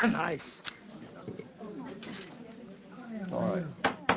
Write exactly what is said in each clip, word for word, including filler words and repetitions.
Nice. All right.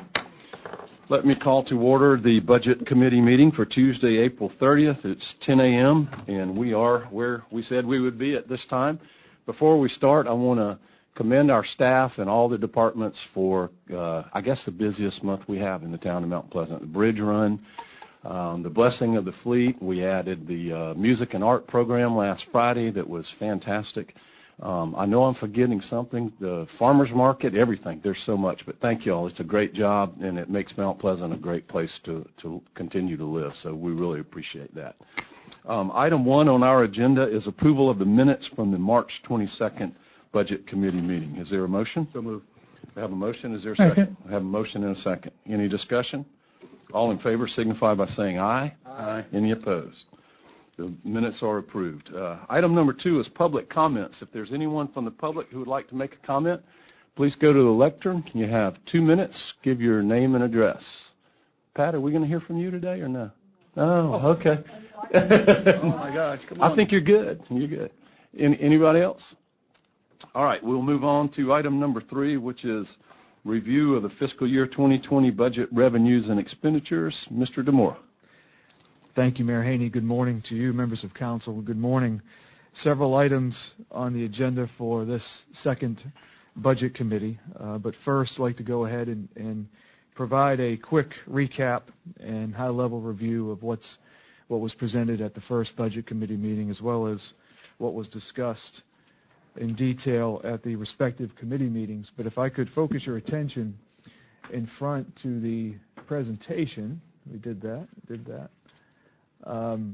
Let me call to order the Budget Committee meeting for Tuesday, April thirtieth. It's ten a.m., and we are where we said we would be at this time. Before we start, I want to commend our staff and all the departments for, uh, I guess, the busiest month we have in the town of Mount Pleasant. The bridge run, um, the blessing of the fleet. We added the uh, music and art program last Friday that was fantastic. Um, I know I'm forgetting something, the farmers market, everything. There's so much, but thank you all. It's a great job, and it makes Mount Pleasant a great place to, to continue to live, so we really appreciate that. Um, item one on our agenda is approval of the minutes from the March twenty-second Budget Committee meeting. Is there a motion? So moved. I have a motion. Is there a second? I have a motion and a second. Any discussion? All in favor signify by saying aye. Aye. Any opposed? The minutes are approved. Uh, item number two is public comments. If there's anyone from the public who would like to make a comment, please go to the lectern. You have two minutes. Give your name and address. Pat, are we going to hear from you today or no? Oh, okay. Oh, my gosh. Come on. I think you're good. You're good. Any, anybody else? All right. We'll move on to item number three, which is review of the fiscal year twenty twenty budget revenues and expenditures. Mister DeMora. Thank you, Mayor Haney. Good morning to you, members of council. Good morning. Several items on the agenda for this second budget committee. Uh, but first, I'd like to go ahead and, and provide a quick recap and high-level review of what's what was presented at the first budget committee meeting, as well as what was discussed in detail at the respective committee meetings. But if I could focus your attention in front to the presentation, we did that, did that. Um,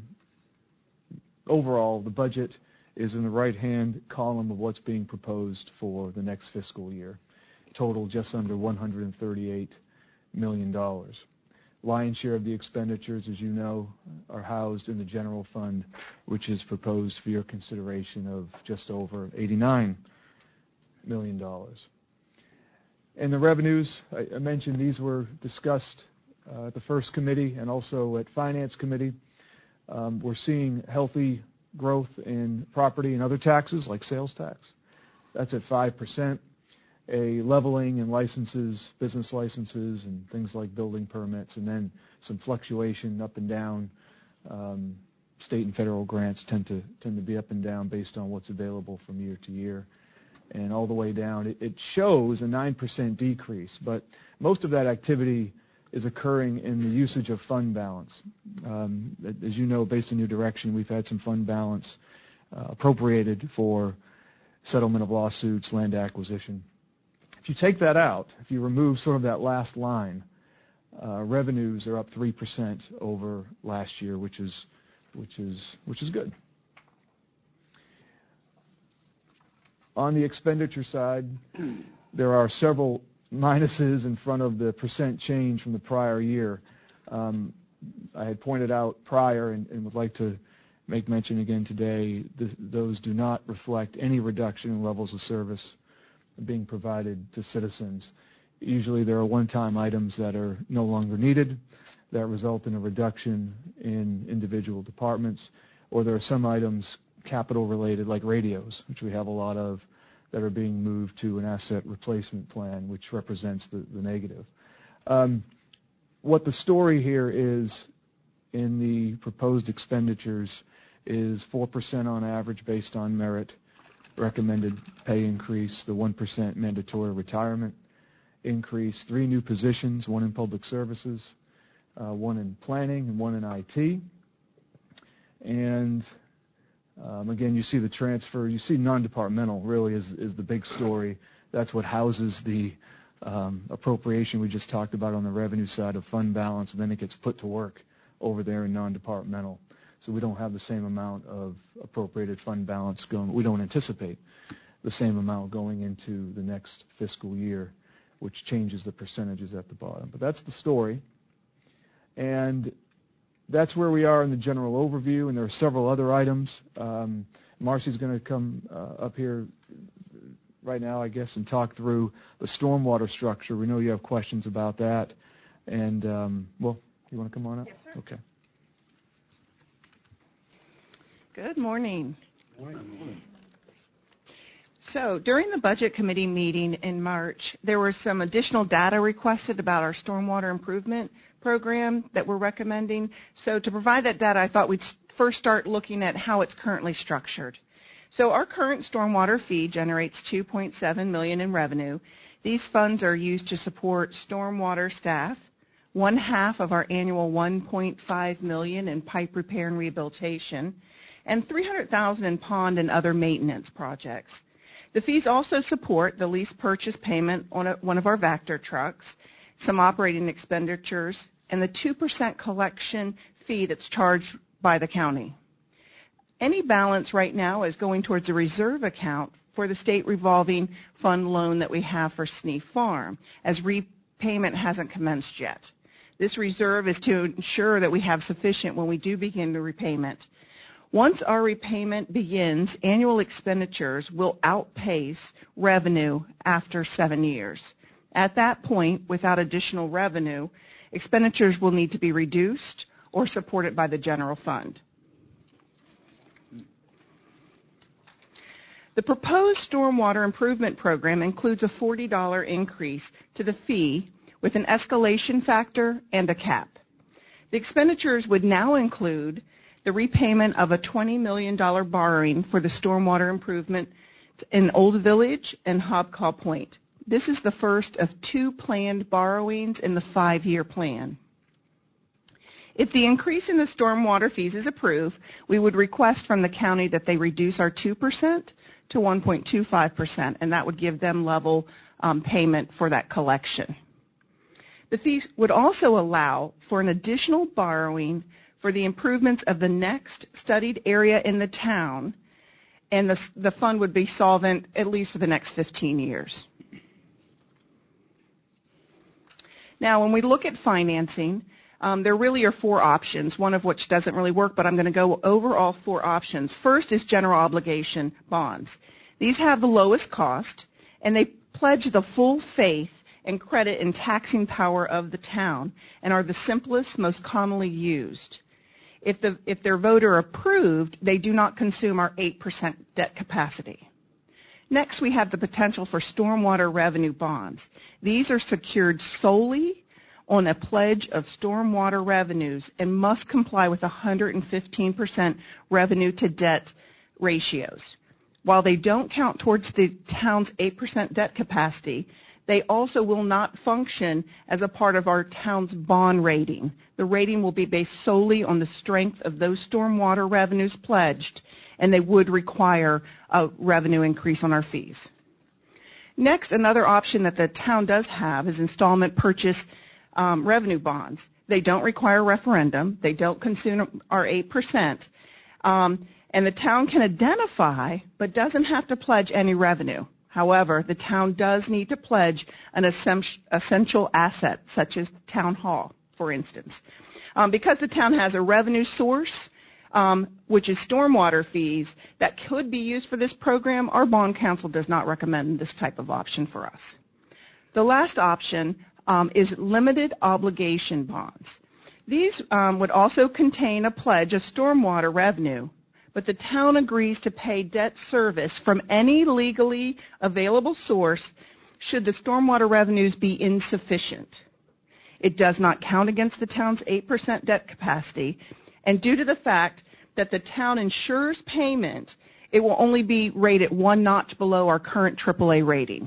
overall, the budget is in the right-hand column of what's being proposed for the next fiscal year. Total just under one hundred thirty-eight million dollars. Lion's share of the expenditures, as you know, are housed in the general fund, which is proposed for your consideration of just over eighty-nine million dollars. And the revenues, I, I mentioned these were discussed uh, at the first committee and also at Finance Committee. Um, we're seeing healthy growth in property and other taxes like sales tax. That's at five percent. A leveling in licenses, business licenses, and things like building permits, and then some fluctuation up and down. Um, state and federal grants tend to tend to be up and down based on what's available from year to year. And all the way down, it, it shows a nine percent decrease, but most of that activity is occurring in the usage of fund balance. Um, as you know, based on your direction, we've had some fund balance uh, appropriated for settlement of lawsuits, land acquisition. If you take that out, if you remove sort of that last line, uh, revenues are up three percent over last year, which is, which is, which is good. On the expenditure side, there are several minuses in front of the percent change from the prior year. Um, I had pointed out prior and, and would like to make mention again today, th those do not reflect any reduction in levels of service being provided to citizens. Usually there are one-time items that are no longer needed that result in a reduction in individual departments, or there are some items capital related like radios, which we have a lot of, that are being moved to an asset replacement plan, which represents the, the negative. Um, what the story here is in the proposed expenditures is four percent on average based on merit, recommended pay increase, the one percent mandatory retirement increase, three new positions, one in public services, uh, one in planning, and one in I T. And um, again, you see the transfer. You see non-departmental really is, is the big story. That's what houses the um, appropriation we just talked about on the revenue side of fund balance, and then it gets put to work over there in non-departmental. So we don't have the same amount of appropriated fund balance going. We don't anticipate the same amount going into the next fiscal year, which changes the percentages at the bottom. But that's the story. And that's where we are in the general overview, and there are several other items. Um, Marcy's going to come uh, up here right now, I guess, and talk through the stormwater structure. We know you have questions about that. And, um, well, you want to come on up? Yes, sir. Okay. Good morning. Good morning. So during the Budget Committee meeting in March, there were some additional data requested about our stormwater improvement program that we're recommending. So to provide that data, I thought we'd first start looking at how it's currently structured. So our current stormwater fee generates two point seven million dollars in revenue. These funds are used to support stormwater staff, one half of our annual one point five million dollars in pipe repair and rehabilitation, and three hundred thousand dollars in pond and other maintenance projects. The fees also support the lease purchase payment on a, one of our Vector trucks, some operating expenditures, and the two percent collection fee that's charged by the county. Any balance right now is going towards a reserve account for the state revolving fund loan that we have for Sneef Farm, as repayment hasn't commenced yet. This reserve is to ensure that we have sufficient when we do begin the repayment. Once our repayment begins, annual expenditures will outpace revenue after seven years. At that point, without additional revenue, expenditures will need to be reduced or supported by the general fund. The proposed stormwater improvement program includes a forty dollars increase to the fee with an escalation factor and a cap. The expenditures would now include the repayment of a twenty million dollars borrowing for the stormwater improvement in Old Village and Hobcaw Point. This is the first of two planned borrowings in the five-year plan. If the increase in the stormwater fees is approved, we would request from the county that they reduce our two percent to one point two five percent, and that would give them level um, payment for that collection. The fees would also allow for an additional borrowing for the improvements of the next studied area in the town, and the, the fund would be solvent at least for the next fifteen years. Now, when we look at financing, um, there really are four options, one of which doesn't really work, but I'm going to go over all four options. First is general obligation bonds. These have the lowest cost, and they pledge the full faith and credit and taxing power of the town and are the simplest, most commonly used. If, the, if they're voter approved, they do not consume our eight percent debt capacity. Next, we have the potential for stormwater revenue bonds. These are secured solely on a pledge of stormwater revenues and must comply with one hundred fifteen percent revenue to debt ratios. While they don't count towards the town's eight percent debt capacity, they also will not function as a part of our town's bond rating. The rating will be based solely on the strength of those stormwater revenues pledged, and they would require a revenue increase on our fees. Next, another option that the town does have is installment purchase um, revenue bonds. They don't require a referendum. They don't consume our eight percent. Um, and the town can identify, but doesn't have to pledge any revenue. However, the town does need to pledge an essential asset, such as the town hall, for instance. Um, because the town has a revenue source, um, which is stormwater fees, that could be used for this program, our bond council does not recommend this type of option for us. The last option um, is limited obligation bonds. These um, would also contain a pledge of stormwater revenue, but the town agrees to pay debt service from any legally available source should the stormwater revenues be insufficient. It does not count against the town's eight percent debt capacity, and due to the fact that the town ensures payment, it will only be rated one notch below our current triple A rating.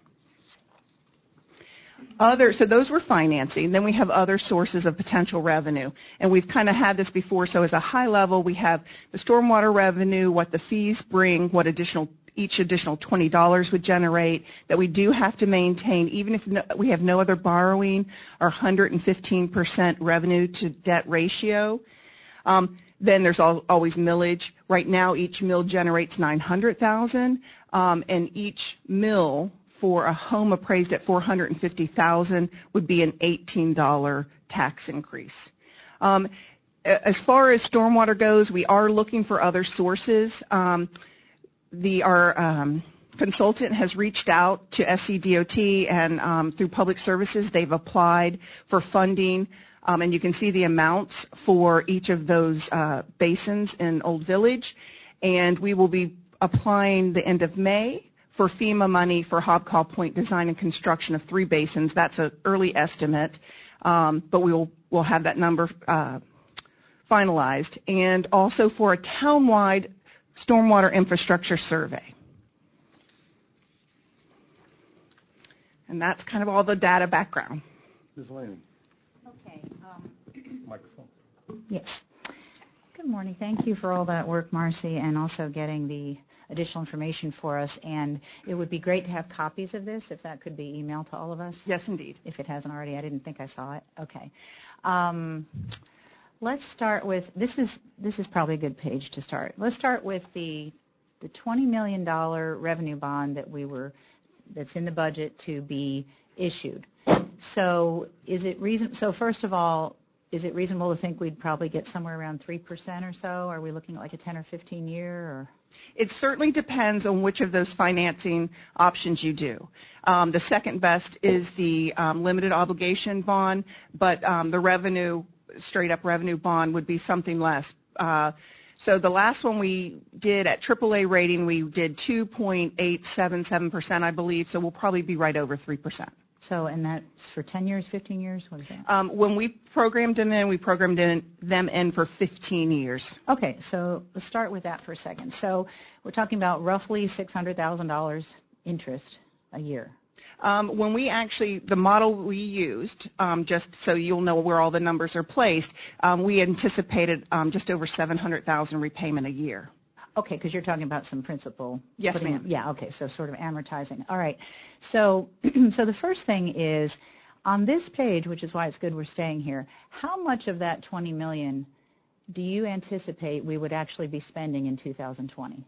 Other, so those were financing. Then we have other sources of potential revenue. And we've kind of had this before. So as a high level, we have the stormwater revenue, what the fees bring, what additional each additional twenty dollars would generate, that we do have to maintain, even if no, we have no other borrowing, our one hundred fifteen percent revenue to debt ratio. Um, then there's al- always millage. Right now, each mill generates nine hundred thousand dollars, um, and each mill for a home appraised at four hundred fifty thousand dollars would be an eighteen dollars tax increase. Um, as far as stormwater goes, we are looking for other sources. Um, the, our um, consultant has reached out to S C D O T, and um, through Public Services, they've applied for funding, um, and you can see the amounts for each of those uh, basins in Old Village, and we will be applying the end of May for FEMA money for Hobcall Point design and construction of three basins. That's an early estimate, um, but we'll we'll have that number uh, finalized. And also for a town-wide stormwater infrastructure survey. And that's kind of all the data background. Miz Lanning. Okay. Um, Microphone. yes. Good morning. Thank you for all that work, Marcy, and also getting the additional information for us. And it would be great to have copies of this, if that could be emailed to all of us. Yes, indeed. If it hasn't already. I didn't think I saw it. Okay. Um, let's start with, this is this is probably a good page to start. Let's start with the the twenty million dollars revenue bond that we were that's in the budget to be issued. So is it reason? So first of all, is it reasonable to think we'd probably get somewhere around three percent or so? Are we looking at like a ten or fifteen year? Or? It certainly depends on which of those financing options you do. Um, the second best is the um, limited obligation bond, but um, the revenue, straight up revenue bond would be something less. Uh, So the last one we did at triple A rating, we did two point eight seven seven percent, I believe, so we'll probably be right over three percent. So, and that's for ten years, fifteen years? What is that? Um, when we programmed them in, we programmed in, them in for fifteen years. Okay, so let's start with that for a second. So we're talking about roughly six hundred thousand dollars interest a year. Um, when we actually, the model we used, um, just so you'll know where all the numbers are placed, um, we anticipated um, just over seven hundred thousand dollars repayment a year. Okay, because you're talking about some principal. Yes, putting- ma'am. Yeah, okay, so sort of amortizing. All right. So, so the first thing is, on this page, which is why it's good we're staying here, how much of that twenty million dollars do you anticipate we would actually be spending in two thousand twenty?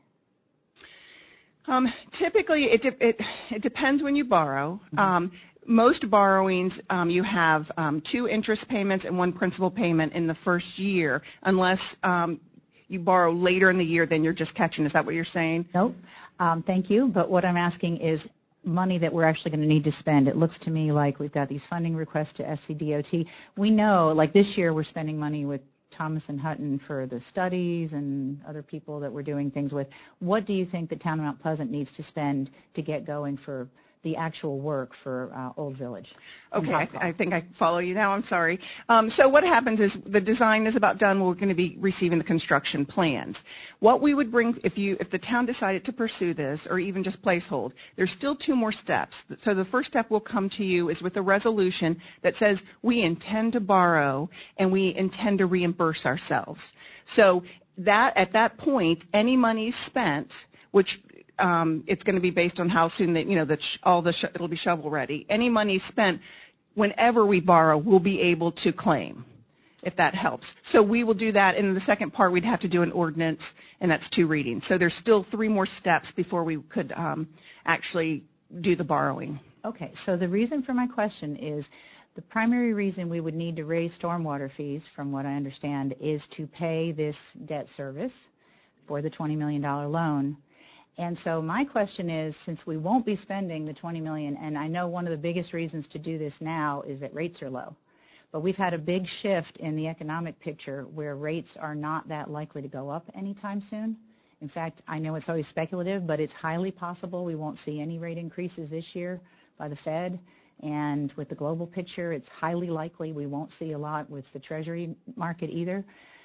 Um, typically, it, de- it it depends when you borrow. Mm-hmm. Um, most borrowings, um, you have um, two interest payments and one principal payment in the first year, unless um, you borrow later in the year, then you're just catching. Is that what you're saying? Nope. Um, thank you. But what I'm asking is money that we're actually going to need to spend. It looks to me like we've got these funding requests to S C D O T. We know, like this year, we're spending money with Thomas and Hutton for the studies and other people that we're doing things with. What do you think the town of Mount Pleasant needs to spend to get going for the actual work for uh, Old Village? Okay, I, th- I think I follow you now. I'm sorry. Um, so what happens is the design is about done. We're going to be receiving the construction plans. What we would bring, if you, if the town decided to pursue this, or even just placehold, there's still two more steps. So the first step will come to you is with a resolution that says we intend to borrow and we intend to reimburse ourselves. So that at that point, any money spent, which Um, it's going to be based on how soon that, you know, that sh- all the, sh- it'll be shovel ready. Any money spent, whenever we borrow, we'll be able to claim, if that helps. So we will do that. And in the second part, we'd have to do an ordinance, and that's two readings. So there's still three more steps before we could um, actually do the borrowing. Okay, so the reason for my question is the primary reason we would need to raise stormwater fees, from what I understand, is to pay this debt service for the twenty million dollars loan. And so my question is, since we won't be spending the twenty million dollars, and I know one of the biggest reasons to do this now is that rates are low, but we've had a big shift in the economic picture where rates are not that likely to go up anytime soon. In fact, I know it's always speculative, but it's highly possible we won't see any rate increases this year by the Fed. And with the global picture, it's highly likely we won't see a lot with the Treasury market either.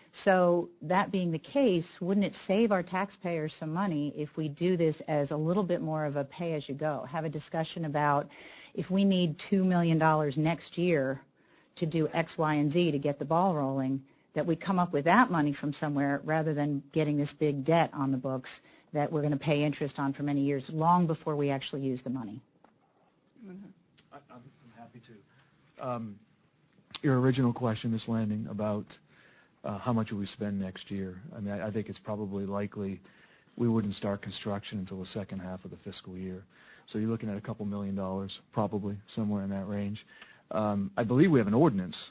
So that being the case, wouldn't it save our taxpayers some money if we do this as a little bit more of a pay-as-you-go? Have a discussion about if we need two million dollars next year to do X, Y, and Z to get the ball rolling, that we come up with that money from somewhere rather than getting this big debt on the books that we're going to pay interest on for many years, long before we actually use the money. Mm-hmm. I, I'm happy to. Um, your original question, Miz Landing, about Uh, how much will we spend next year? I mean, I, I think it's probably likely we wouldn't start construction until the second half of the fiscal year. So you're looking at a couple million dollars, probably somewhere in that range. Um, I believe we have an ordinance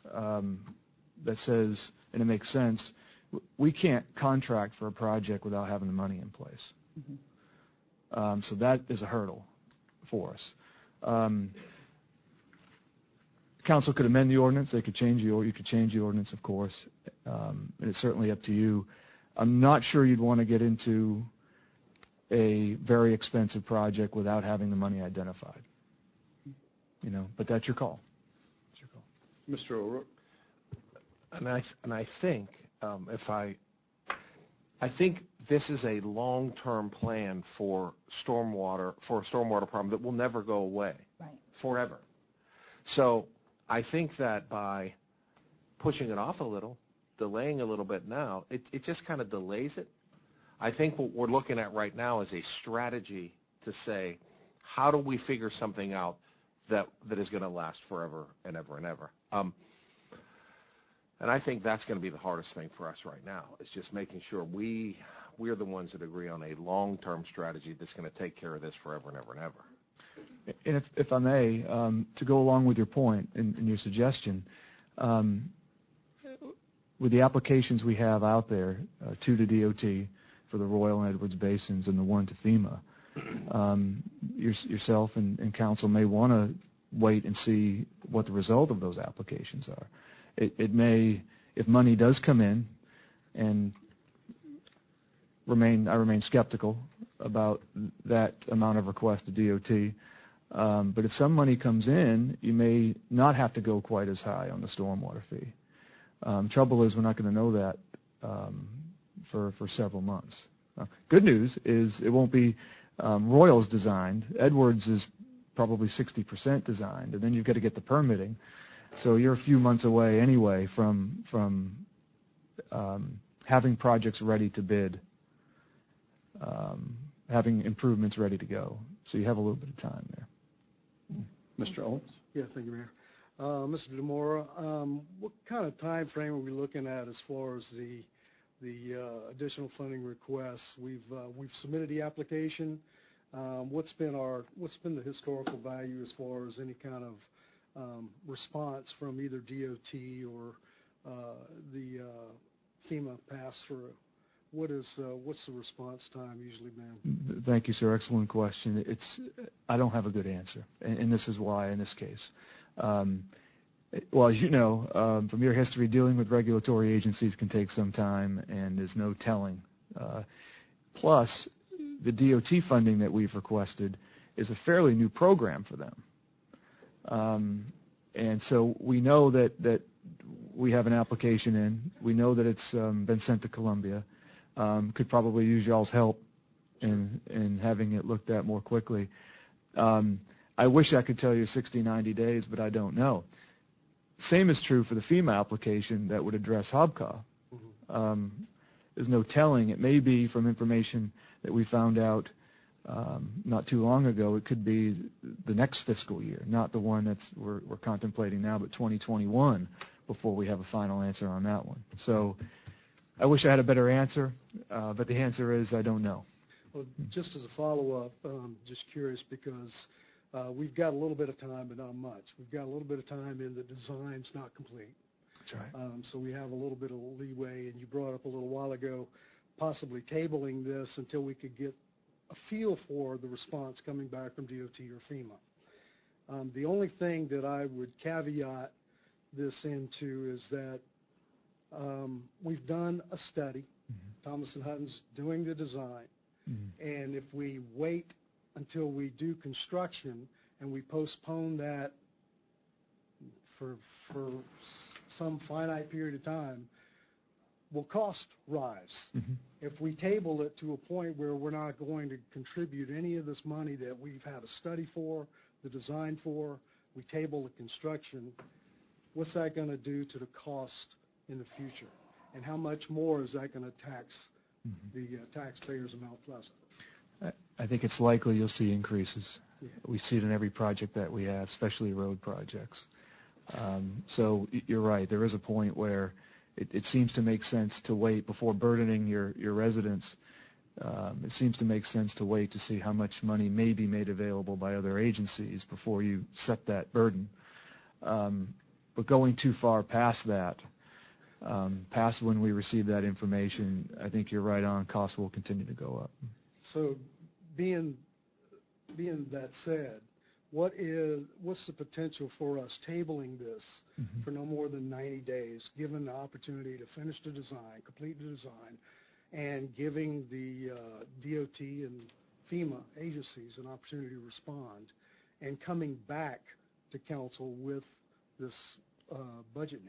um, that says, and it makes sense, we can't contract for a project without having the money in place. Mm-hmm. Um, so that is a hurdle for us. Um, Council could amend the ordinance. They could change the, or you could change the ordinance, of course. Um, and it's certainly up to you. I'm not sure you'd want to get into a very expensive project without having the money identified. You know, but that's your call. That's your call. Mister O'Rourke? And I and I think um, if I I think this is a long-term plan for stormwater for a stormwater problem that will never go away, Right. forever. So I think that by pushing it off a little, delaying a little bit now, it, it just kind of delays it. I think what we're looking at right now is a strategy to say, how do we figure something out that that is going to last forever and ever and ever? Um, and I think that's going to be the hardest thing for us right now, is just making sure we we're the ones that agree on a long-term strategy that's going to take care of this forever and ever and ever. And if, if I may, um, to go along with your point and, and your suggestion, um, with the applications we have out there, uh, two to D O T for the Royal and Edwards Basins and the one to FEMA, um, your, yourself and, and council may want to wait and see what the result of those applications are. It, it may, if money does come in, and remain, I remain skeptical about that amount of request to D O T. Um, but if some money comes in, you may not have to go quite as high on the stormwater fee. Um, trouble is, we're not going to know that um, for for several months. Uh, good news is it won't be um, Royal's designed. Edwards is probably sixty percent designed, and then you've got to get the permitting. So you're a few months away anyway from from um, having projects ready to bid, um, having improvements ready to go. So you have a little bit of time there. Mister Owens? Yeah, thank you, Mayor. Uh, Mister DeMora, um, what kind of time frame are we looking at as far as the the uh, additional funding requests? We've uh, we've submitted the application. Um, what's been our what's been the historical value as far as any kind of um, response from either D O T or uh, the uh, FEMA pass-through? What is uh, what's the response time usually been? Thank you, sir. Excellent question. It's I don't have a good answer, and, and this is why in this case. Um, well, as you know, um, from your history, dealing with regulatory agencies can take some time, and there's no telling. Uh, plus, the D O T funding that we've requested is a fairly new program for them. Um, and so we know that, that we have an application in. We know that it's um, been sent to Columbia. Um, could probably use y'all's help in in having it looked at more quickly. Um, I wish I could tell you sixty, ninety days, but I don't know. Same is true for the FEMA application that would address Hobcaw. Mm-hmm. Um, there's no telling. It may be from information that we found out um, not too long ago. It could be the next fiscal year, not the one that's we're, we're contemplating now, but twenty twenty-one before we have a final answer on that one. So I wish I had a better answer, uh, but the answer is I don't know. Well, just as a follow-up, um, just curious because uh, we've got a little bit of time, but not much. We've got a little bit of time and the design's not complete. That's right. Um, so we have a little bit of leeway, and you brought up a little while ago possibly tabling this until we could get a feel for the response coming back from D O T or FEMA. Um, the only thing that I would caveat this into is that um, we've done a study. Mm-hmm. Thomas and Hutton's doing the design. Mm-hmm. And if we wait until we do construction and we postpone that for for some finite period of time, will cost rise. Mm-hmm. If we table it to a point where we're not going to contribute any of this money that we've had a study for, the design for, we table the construction, what's that going to do to the cost in the future? And how much more is that going to tax mm-hmm. the uh, taxpayers of Mount Pleasant? I, I think it's likely you'll see increases. Yeah. We see it in every project that we have, especially road projects. Um, so you're right. There is a point where it, it seems to make sense to wait before burdening your, your residents. Um, it seems to make sense to wait to see how much money may be made available by other agencies before you set that burden. Um, but going too far past that, um, past when we receive that information, I think you're right on. Costs will continue to go up. So being, being that said, What is what's the potential for us tabling this mm-hmm. for no more than ninety days, given the opportunity to finish the design, complete the design, and giving the uh, D O T and FEMA agencies an opportunity to respond, and coming back to council with this uh, budget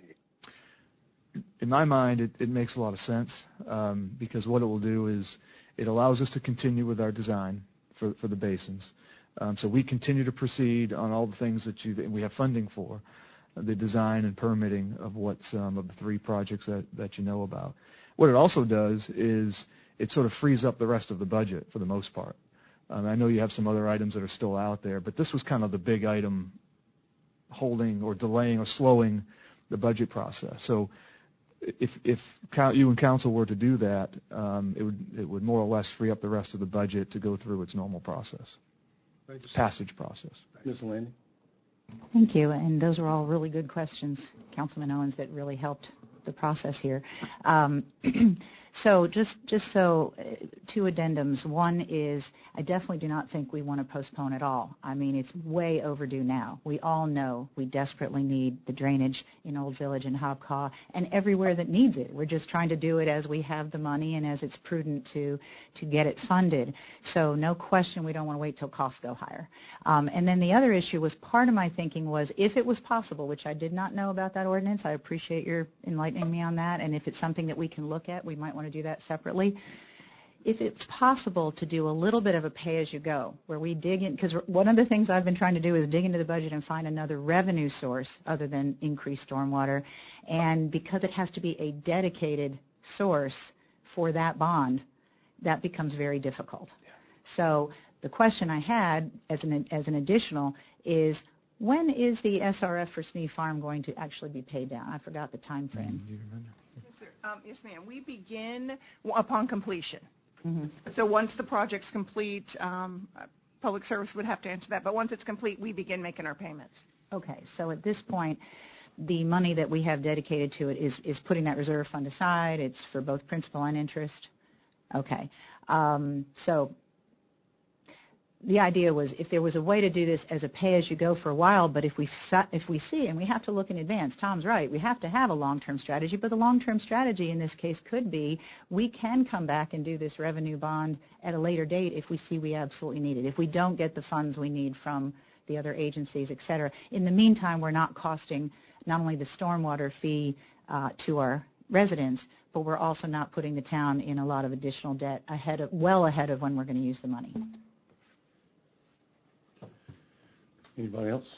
need. In my mind, it, it makes a lot of sense um, because what it will do is it allows us to continue with our design for, for the basins. Um, so we continue to proceed on all the things that you and we have funding for, uh, the design and permitting of what's um, of the three projects that, that you know about. What it also does is it sort of frees up the rest of the budget for the most part. Um, I know you have some other items that are still out there, but this was kind of the big item holding or delaying or slowing the budget process. So if if you and council were to do that, um, it would it would more or less free up the rest of the budget to go through its normal process, Thank you, sir. passage process. Miz Landy? Thank you, and those are all really good questions, Councilman Owens, that really helped the process here. Um, so just just so uh, two addendums. One is I definitely do not think we want to postpone at all. I mean, it's way overdue now. We all know we desperately need the drainage in Old Village and Hobcaw and everywhere that needs it. We're just trying to do it as we have the money and as it's prudent to to get it funded. So no question we don't want to wait till costs go higher. Um, and then the other issue was part of my thinking was if it was possible, which I did not know about that ordinance. I appreciate your enlightening me on that, and if it's something that we can look at, we might want to do that separately. If it's possible to do a little bit of a pay-as-you-go, where we dig in, because one of the things I've been trying to do is dig into the budget and find another revenue source other than increased stormwater, and because it has to be a dedicated source for that bond, that becomes very difficult. Yeah. So the question I had as an as an additional is, when is the S R F for Sneed Farm going to actually be paid down? I forgot the time frame. Do you remember? Yes, sir. Um, yes, ma'am. We begin upon completion. Mm-hmm. So once the project's complete, um, Public Service would have to answer that, but once it's complete, we begin making our payments. Okay, so at this point, the money that we have dedicated to it is, is putting that reserve fund aside. It's for both principal and interest. Okay, um, so the idea was if there was a way to do this as a pay-as-you-go for a while, but if we if we see, and we have to look in advance, Tom's right, we have to have a long-term strategy, but the long-term strategy in this case could be we can come back and do this revenue bond at a later date if we see we absolutely need it, if we don't get the funds we need from the other agencies, et cetera. In the meantime, we're not costing not only the stormwater fee uh, to our residents, but we're also not putting the town in a lot of additional debt ahead of, well ahead of when we're going to use the money. Anybody else?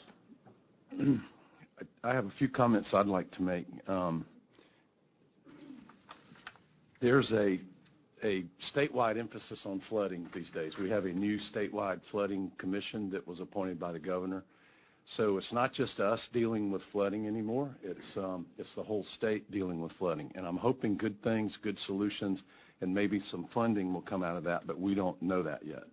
I have a few comments I'd like to make. Um, there's a a statewide emphasis on flooding these days. We have a new statewide flooding commission that was appointed by the governor. So it's not just us dealing with flooding anymore. It's um, it's the whole state dealing with flooding. And I'm hoping good things, good solutions, and maybe some funding will come out of that, but we don't know that yet.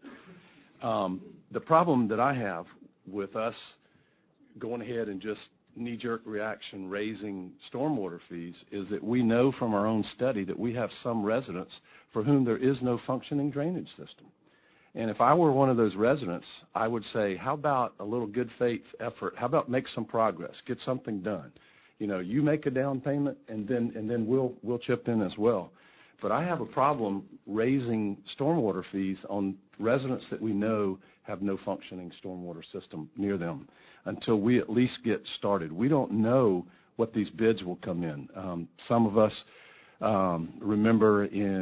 Um, the problem that I have with us going ahead and just knee-jerk reaction raising stormwater fees is that we know from our own study that we have some residents for whom there is no functioning drainage system. And if I were one of those residents, I would say, how about a little good faith effort? How about make some progress, get something done? You know, you make a down payment and then and then we'll we'll chip in as well. But I have a problem raising stormwater fees on residents that we know have no functioning stormwater system near them until we at least get started. We don't know what these bids will come in. Um, some of us um, remember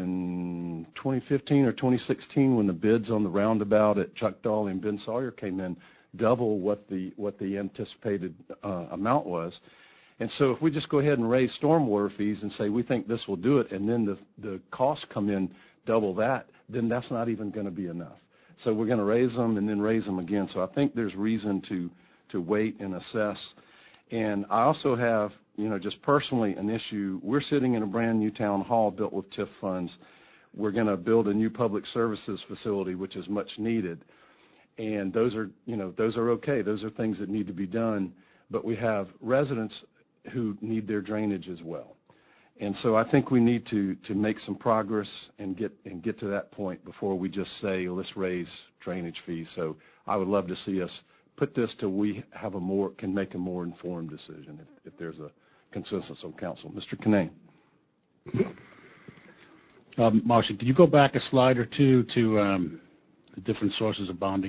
in twenty fifteen or twenty sixteen when the bids on the roundabout at Chuck Dahl and Ben Sawyer came in double what the what the anticipated uh, amount was. And so if we just go ahead and raise stormwater fees and say we think this will do it, and then the, the costs come in double that, then that's not even going to be enough. So we're going to raise them and then raise them again. So I think there's reason to, to wait and assess. And I also have, you know, just personally an issue. We're sitting in a brand new town hall built with T I F funds. We're going to build a new public services facility, which is much needed. And those are, you know, those are okay. Those are things that need to be done. But we have residents who need their drainage as well. And so I think we need to, to make some progress and get and get to that point before we just say, let's raise drainage fees. So I would love to see us put this till we have a more, can make a more informed decision if, if there's a consensus on council. Mister Kinane. Um, Marcia, could you go back a slide or two to um, the different sources of bonding?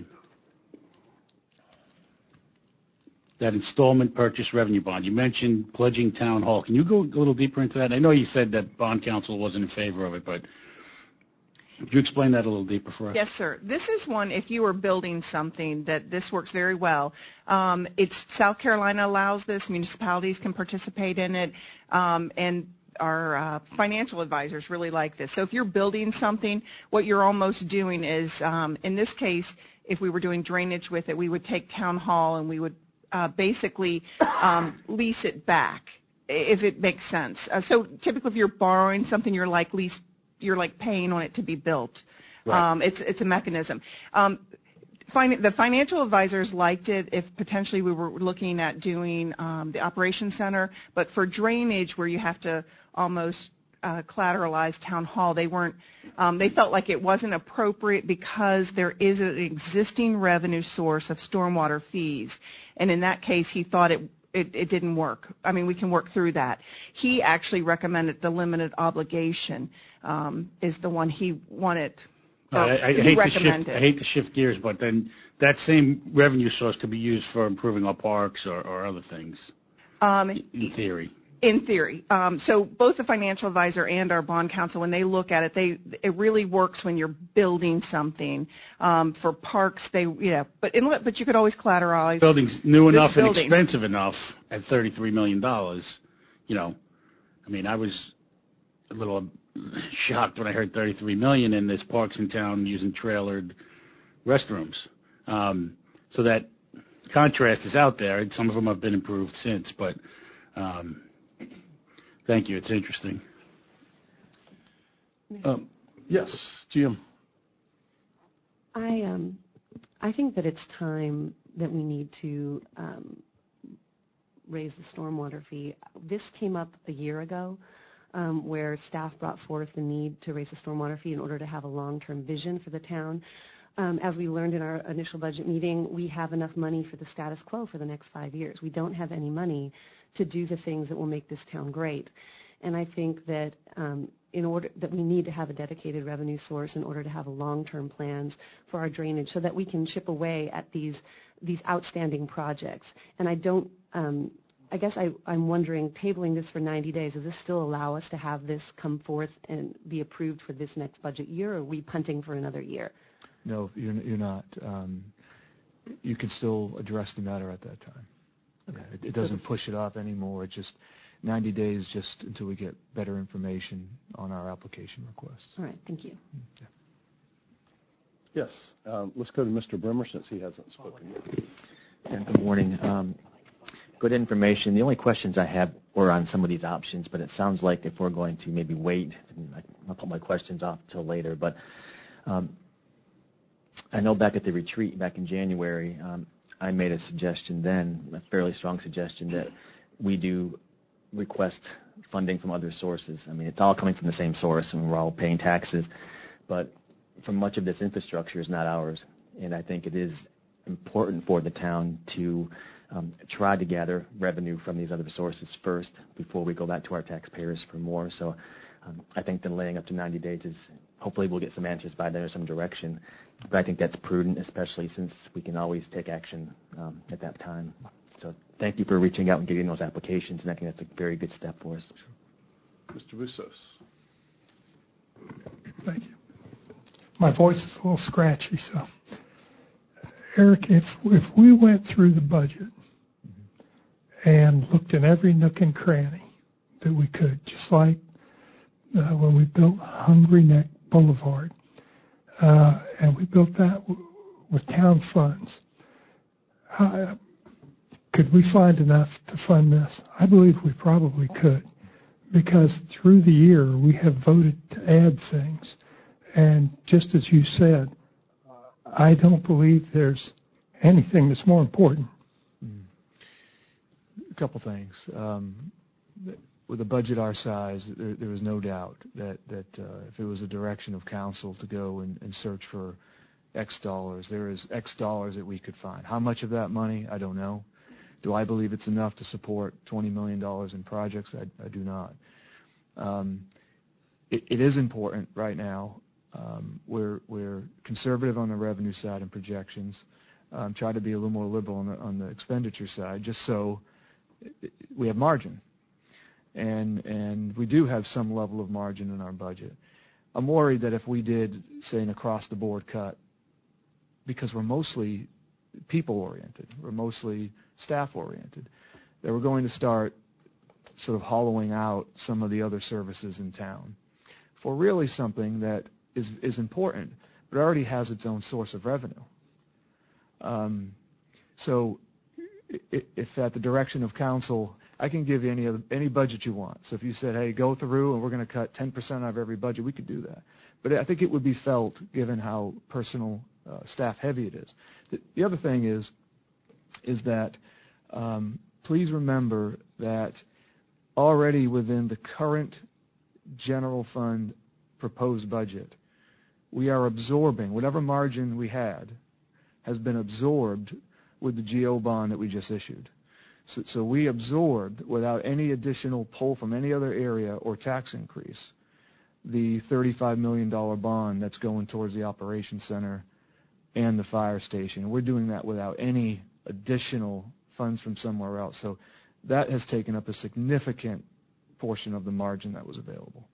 That installment purchase revenue bond. You mentioned pledging town hall. Can you go a little deeper into that? I know you said that bond council wasn't in favor of it, but could you explain that a little deeper for us? Yes, sir. This is one, if you are building something, that this works very well. Um, it's South Carolina allows this. Municipalities can participate in it, um, and our uh, financial advisors really like this. So if you're building something, what you're almost doing is, um, in this case, if we were doing drainage with it, we would take town hall and we would uh, basically um, lease it back, if it makes sense. Uh, so typically if you're borrowing something, you're like lease you're like paying on it to be built. Right. Um, it's it's a mechanism. Um, fin- the financial advisors liked it if potentially we were looking at doing um, the operations center, but for drainage where you have to almost uh, collateralize town hall, they weren't. Um, they felt like it wasn't appropriate because there is an existing revenue source of stormwater fees, and in that case, he thought it. It, it didn't work. I mean, we can work through that. He actually recommended the limited obligation um, is the one he wanted. Uh, I, I, he hate to recommended. shift, I hate to shift gears, but then that same revenue source could be used for improving our parks or, or other things, um, in theory. In theory. Um, so both the financial advisor and our bond counsel, when they look at it, they it really works when you're building something. Um, for parks, they you know, but in, but you could always collateralize. Buildings new enough and building. expensive enough at thirty-three million dollars. You know, I mean, I was a little shocked when I heard thirty-three million dollars and there's parks in town using trailered restrooms. Um, so that contrast is out there, and some of them have been improved since, but. Um, Thank you. It's interesting. Um, yes, Jim. I um, I think that it's time that we need to um, raise the stormwater fee. This came up a year ago, um, where staff brought forth the need to raise the stormwater fee in order to have a long-term vision for the town. Um, as we learned in our initial budget meeting, we have enough money for the status quo for the next five years. We don't have any money to do the things that will make this town great. And I think that um, in order that we need to have a dedicated revenue source in order to have long-term plans for our drainage so that we can chip away at these these outstanding projects. And I don't, um, I guess I, I'm wondering, tabling this for ninety days, does this still allow us to have this come forth and be approved for this next budget year, or are we punting for another year? No, you're, you're not. Um, you can still address the matter at that time. Okay. Yeah, it, it doesn't push it off anymore. It just ninety days just until we get better information on our application requests. All right, thank you. Yeah. Yes. Um, let's go to Mister Brimmer since he hasn't spoken yet. Yeah, good morning. Um, good information. The only questions I have were on some of these options, but it sounds like if we're going to maybe wait, I'll put my questions off till later. But um, I know back at the retreat back in January, um, I made a suggestion then, a fairly strong suggestion, that we do request funding from other sources. I mean, it's all coming from the same source, and we're all paying taxes, but for much of this infrastructure is not ours, and I think it is important for the town to um, try to gather revenue from these other sources first before we go back to our taxpayers for more. So um, I think delaying up to ninety days is, hopefully we'll get some answers by then or some direction, but I think that's prudent, especially since we can always take action um, at that time. So thank you for reaching out and getting those applications, and I think that's a very good step for us. Mister Bustos. Thank you. My voice is a little scratchy, so. Eric, if if we went through the budget and looked in every nook and cranny that we could, just like uh, when we built Hungry Neck Boulevard, uh, and we built that w- with town funds, how, could we find enough to fund this? I believe we probably could, because through the year we have voted to add things. And just as you said, I don't believe there's anything that's more important. Mm. A couple things. Um, with a budget our size, there, there was no doubt that, that uh, if it was a direction of council to go and, and search for X dollars, there is X dollars that we could find. How much of that money, I don't know. Do I believe it's enough to support twenty million dollars in projects? I, I do not. Um, it, it is important right now. Um, we're we're conservative on the revenue side and projections. Um, try to be a little more liberal on the on the expenditure side, just so we have margin, and and we do have some level of margin in our budget. I'm worried that if we did, say, an across-the-board cut, because we're mostly people-oriented, we're mostly staff-oriented, that we're going to start sort of hollowing out some of the other services in town for really something that is is important, but already has its own source of revenue. Um, so if at the direction of council, I can give you any other, any budget you want. So if you said, hey, go through and we're going to cut ten percent out of every budget, we could do that. But I think it would be felt given how personal uh, staff heavy it is. The, the other thing is, is that um, please remember that already within the current general fund proposed budget, we are absorbing whatever margin we had has been absorbed with the G O bond that we just issued. So, so we absorbed, without any additional pull from any other area or tax increase, the thirty-five million dollars bond that's going towards the operations center and the fire station. We're doing that without any additional funds from somewhere else. So that has taken up a significant portion of the margin that was available.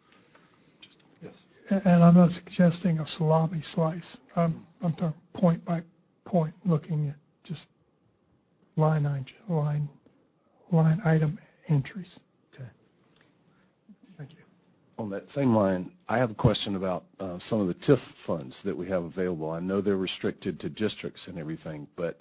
Yes. And I'm not suggesting a salami slice. I'm, I'm talking point by point, looking at just line item, line, line item entries. Okay. Thank you. On that same line, I have a question about uh, some of the T I F funds that we have available. I know they're restricted to districts and everything, but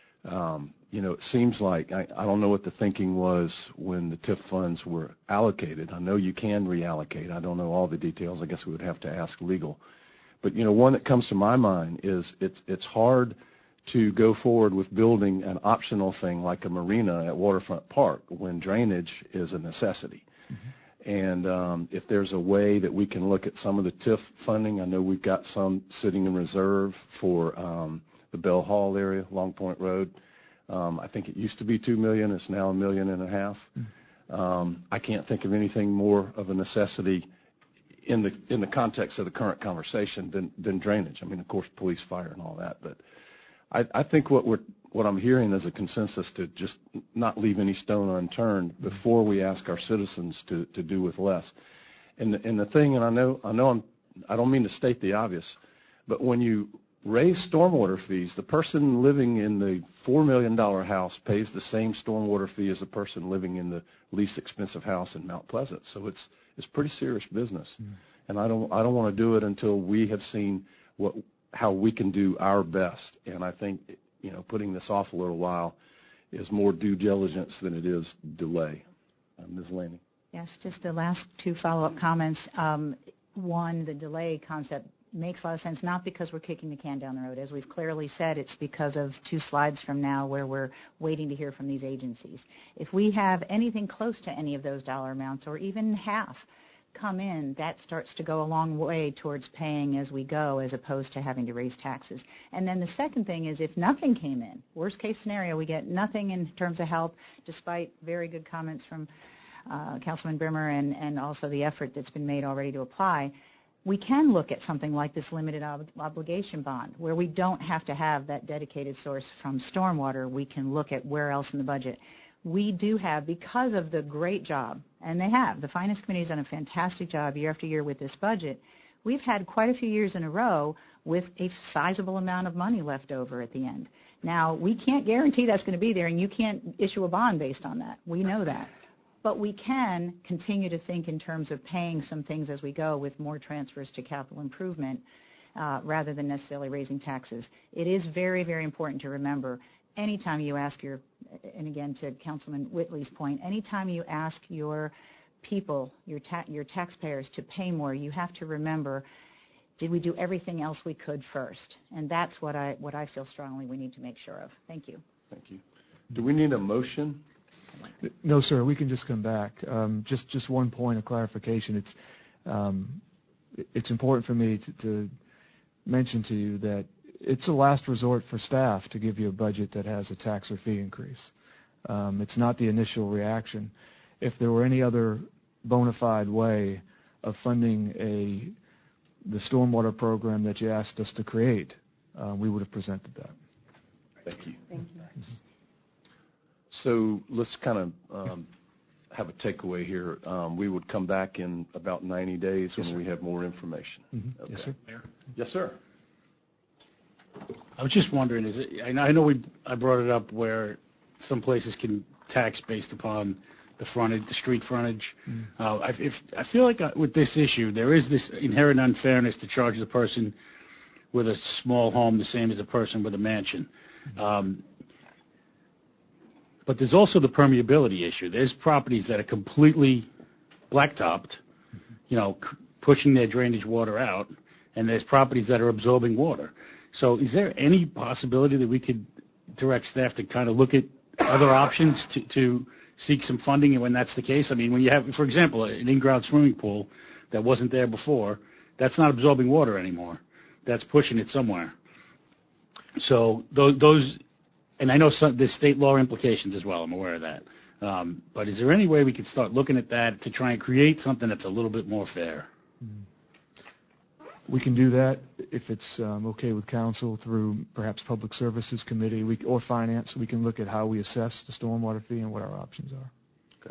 um, you know, it seems like I, I don't know what the thinking was when the T I F funds were allocated. I know you can reallocate. I don't know all the details. I guess we would have to ask legal. But you know, one that comes to my mind is it's it's hard to go forward with building an optional thing like a marina at Waterfront Park when drainage is a necessity. Mm-hmm. And um, if there's a way that we can look at some of the T I F funding, I know we've got some sitting in reserve for um, the Bell Hall area, Long Point Road. Um, I think it used to be two million. It's now a million and a half. Mm-hmm. Um, I can't think of anything more of a necessity in the in the context of the current conversation than than drainage. I mean, of course, police, fire, and all that, but I, I think what we're what I'm hearing is a consensus to just not leave any stone unturned before we ask our citizens to, to do with less. And the, and the thing, and I know I know I'm I don't mean to state the obvious, but when you raise stormwater fees, the person living in the four million dollars house pays the same stormwater fee as the person living in the least expensive house in Mount Pleasant. So it's it's pretty serious business, mm. and I don't I don't want to do it until we have seen what. how we can do our best. And I think, you know, putting this off a little while is more due diligence than it is delay. Uh, Miz Lanning. Yes, just the last two follow-up comments. Um, one, the delay concept makes a lot of sense, not because we're kicking the can down the road. As we've clearly said, it's because of two slides from now where we're waiting to hear from these agencies. If we have anything close to any of those dollar amounts or even half come in, that starts to go a long way towards paying as we go as opposed to having to raise taxes. And then the second thing is if nothing came in, worst case scenario, we get nothing in terms of help despite very good comments from uh, Councilman Brimmer and, and also the effort that's been made already to apply, we can look at something like this limited ob- obligation bond where we don't have to have that dedicated source from stormwater. We can look at where else in the budget. We do have, because of the great job, and they have, the Finance Committee has done a fantastic job year after year with this budget, we've had quite a few years in a row with a sizable amount of money left over at the end. Now, we can't guarantee that's going to be there, and you can't issue a bond based on that. We know that. But we can continue to think in terms of paying some things as we go with more transfers to capital improvement uh, rather than necessarily raising taxes. It is very, very important to remember anytime you ask your, and again to Councilman Whitley's point, anytime you ask your people, your ta- your taxpayers to pay more, you have to remember, did we do everything else we could first? And that's what I what I feel strongly we need to make sure of. Thank you. Thank you. Do we need a motion? No, sir. We can just come back. Um, just just one point of clarification. It's um, it's important for me to, to mention to you that it's a last resort for staff to give you a budget that has a tax or fee increase. Um, it's not the initial reaction. If there were any other bona fide way of funding a the stormwater program that you asked us to create, uh, we would have presented that. Thank you. Thank you. So let's kind of um, have a takeaway here. Um, we would come back in about ninety days Yes, when sir. we have more information. Mm-hmm. Okay. Yes, sir. Yes, sir. I was just wondering, is it, I know- I know we, I brought it up where some places can tax based upon the frontage, the street frontage. Mm. Uh, I, if, I feel like uh, with this issue, there is this inherent unfairness to charge the person with a small home the same as a person with a mansion. Um, but there's also the permeability issue. There's properties that are completely blacktopped, you know, c- pushing their drainage water out, and there's properties that are absorbing water. So is there any possibility that we could direct staff to kind of look at other options to, to seek some funding, and when that's the case? I mean, when you have, for example, an in-ground swimming pool that wasn't there before, that's not absorbing water anymore. That's pushing it somewhere. So those, those and I know some, there's state law implications as well. I'm aware of that. Um, but is there any way we could start looking at that to try and create something that's a little bit more fair? We can do that if it's um, okay with council through perhaps Public Services Committee we, or Finance. We can look at how we assess the stormwater fee and what our options are. Okay.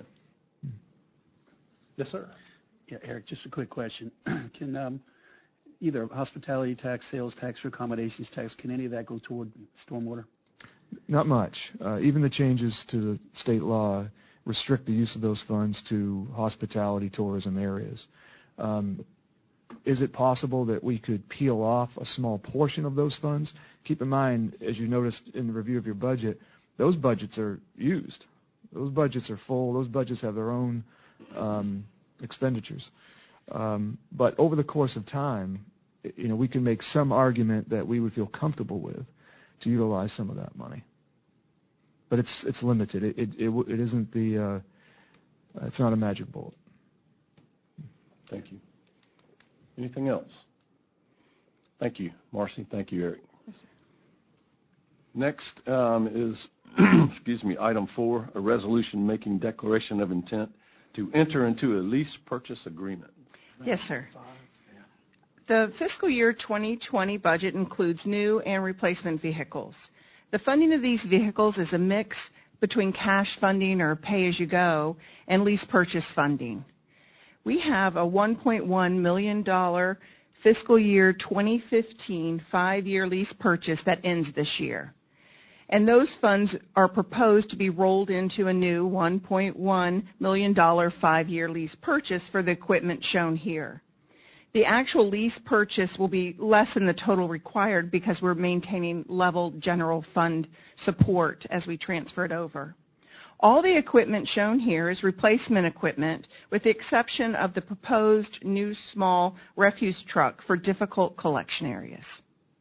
Yes, sir. Yeah, Eric, just a quick question. Can um, either hospitality tax, sales tax, or accommodations tax, can any of that go toward stormwater? Not much. Uh, even the changes to the state law restrict the use of those funds to hospitality, tourism areas. Um, Is it possible that we could peel off a small portion of those funds? Keep in mind, as you noticed in the review of your budget, those budgets are used. Those budgets are full. Those budgets have their own um, expenditures. Um, but over the course of time, you know, we can make some argument that we would feel comfortable with to utilize some of that money. But it's it's limited. It it it, it isn't the uh, it's not a magic bullet. Thank you. Anything else? Thank you, Marcy. Thank you, Eric. Yes, sir. Next um, is, excuse me, item four, a resolution making declaration of intent to enter into a lease purchase agreement. Yes, sir. The fiscal year twenty twenty budget includes new and replacement vehicles. The funding of these vehicles is a mix between cash funding or pay-as-you-go and lease purchase funding. We have a one point one million dollars fiscal year twenty fifteen five-year lease purchase that ends this year. And those funds are proposed to be rolled into a new one point one million dollars five-year lease purchase for the equipment shown here. The actual lease purchase will be less than the total required because we're maintaining level general fund support as we transfer it over. All the equipment shown here is replacement equipment with the exception of the proposed new small refuse truck for difficult collection areas.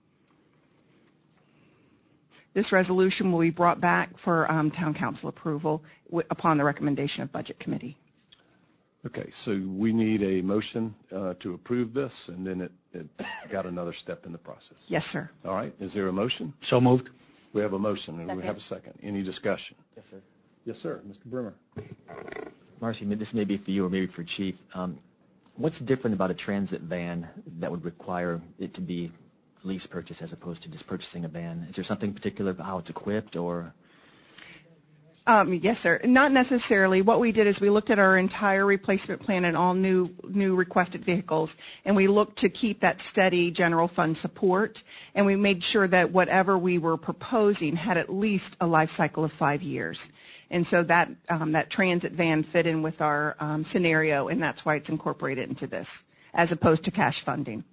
This resolution will be brought back for um, Town Council approval w- upon the recommendation of Budget Committee. Okay, so we need a motion uh, to approve this, and then it, it got another step in the process. Yes, sir. All right, is there a motion? So moved. We have a motion, and we Second. have a second. Any discussion? Yes, sir. Yes, sir. Mister Brimmer. Marcy, this may be for you or maybe for Chief. Um, what's different about a transit van that would require it to be lease purchase as opposed to just purchasing a van? Is there something particular about how it's equipped or? Um, yes, sir. Not necessarily. What we did is we looked at our entire replacement plan and all new new requested vehicles, and we looked to keep that steady general fund support, and we made sure that whatever we were proposing had at least a life cycle of five years. And so that um, that transit van fit in with our um, scenario, and that's why it's incorporated into this, as opposed to cash funding.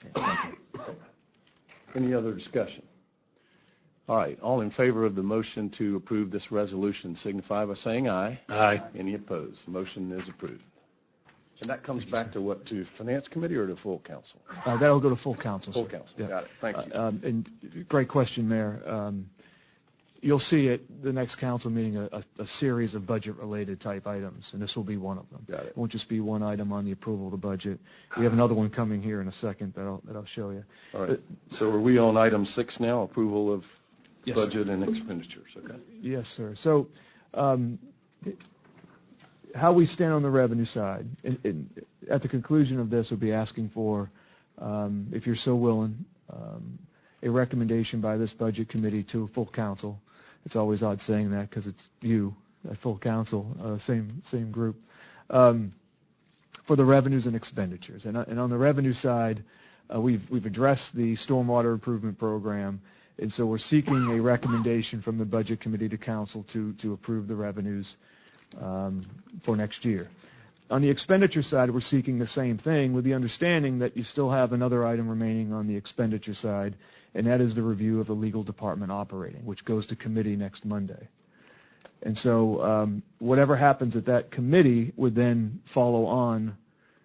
Any other discussion? All right, all in favor of the motion to approve this resolution signify by saying aye. Aye. Any opposed? The motion is approved. And that comes back to what, to Finance Committee or to full council? Uh, that'll go to full council. Full sir. council, Yeah. got it. Thank you. Uh, um, and great question, Mayor. Um, you'll see at the next council meeting a, a, a series of budget-related type items, and this will be one of them. Got it. It won't just be one item on the approval of the budget. We have another one coming here in a second that I'll, that I'll show you. All right, so are we on item six now, approval of Yes, sir. budget and expenditures, okay? Yes, sir. So um, how we stand on the revenue side, in, in, at the conclusion of this, we'll be asking for, um, if you're so willing, um, a recommendation by this budget committee to full council. It's always odd saying that because it's you, a full council, uh, same same group, um, for the revenues and expenditures. And, and on the revenue side, uh, we've we've addressed the stormwater improvement program, and so we're seeking a recommendation from the budget committee to council to to approve the revenues um, for next year. On the expenditure side, we're seeking the same thing with the understanding that you still have another item remaining on the expenditure side, and that is the review of the legal department operating, which goes to committee next Monday. And so um, whatever happens at that committee would then follow on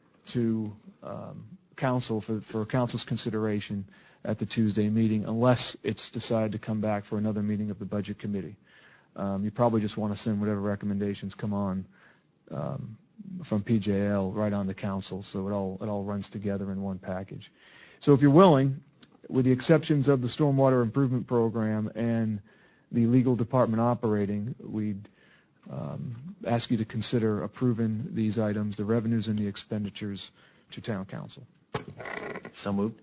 to um, council for, for council's consideration at the Tuesday meeting, unless it's decided to come back for another meeting of the budget committee. Um, you probably just want to send whatever recommendations come on um, from P J L right on the council, so it all it all runs together in one package. So if you're willing, with the exceptions of the stormwater improvement program and the legal department operating, we'd um, ask you to consider approving these items, the revenues and the expenditures, to town council. So moved.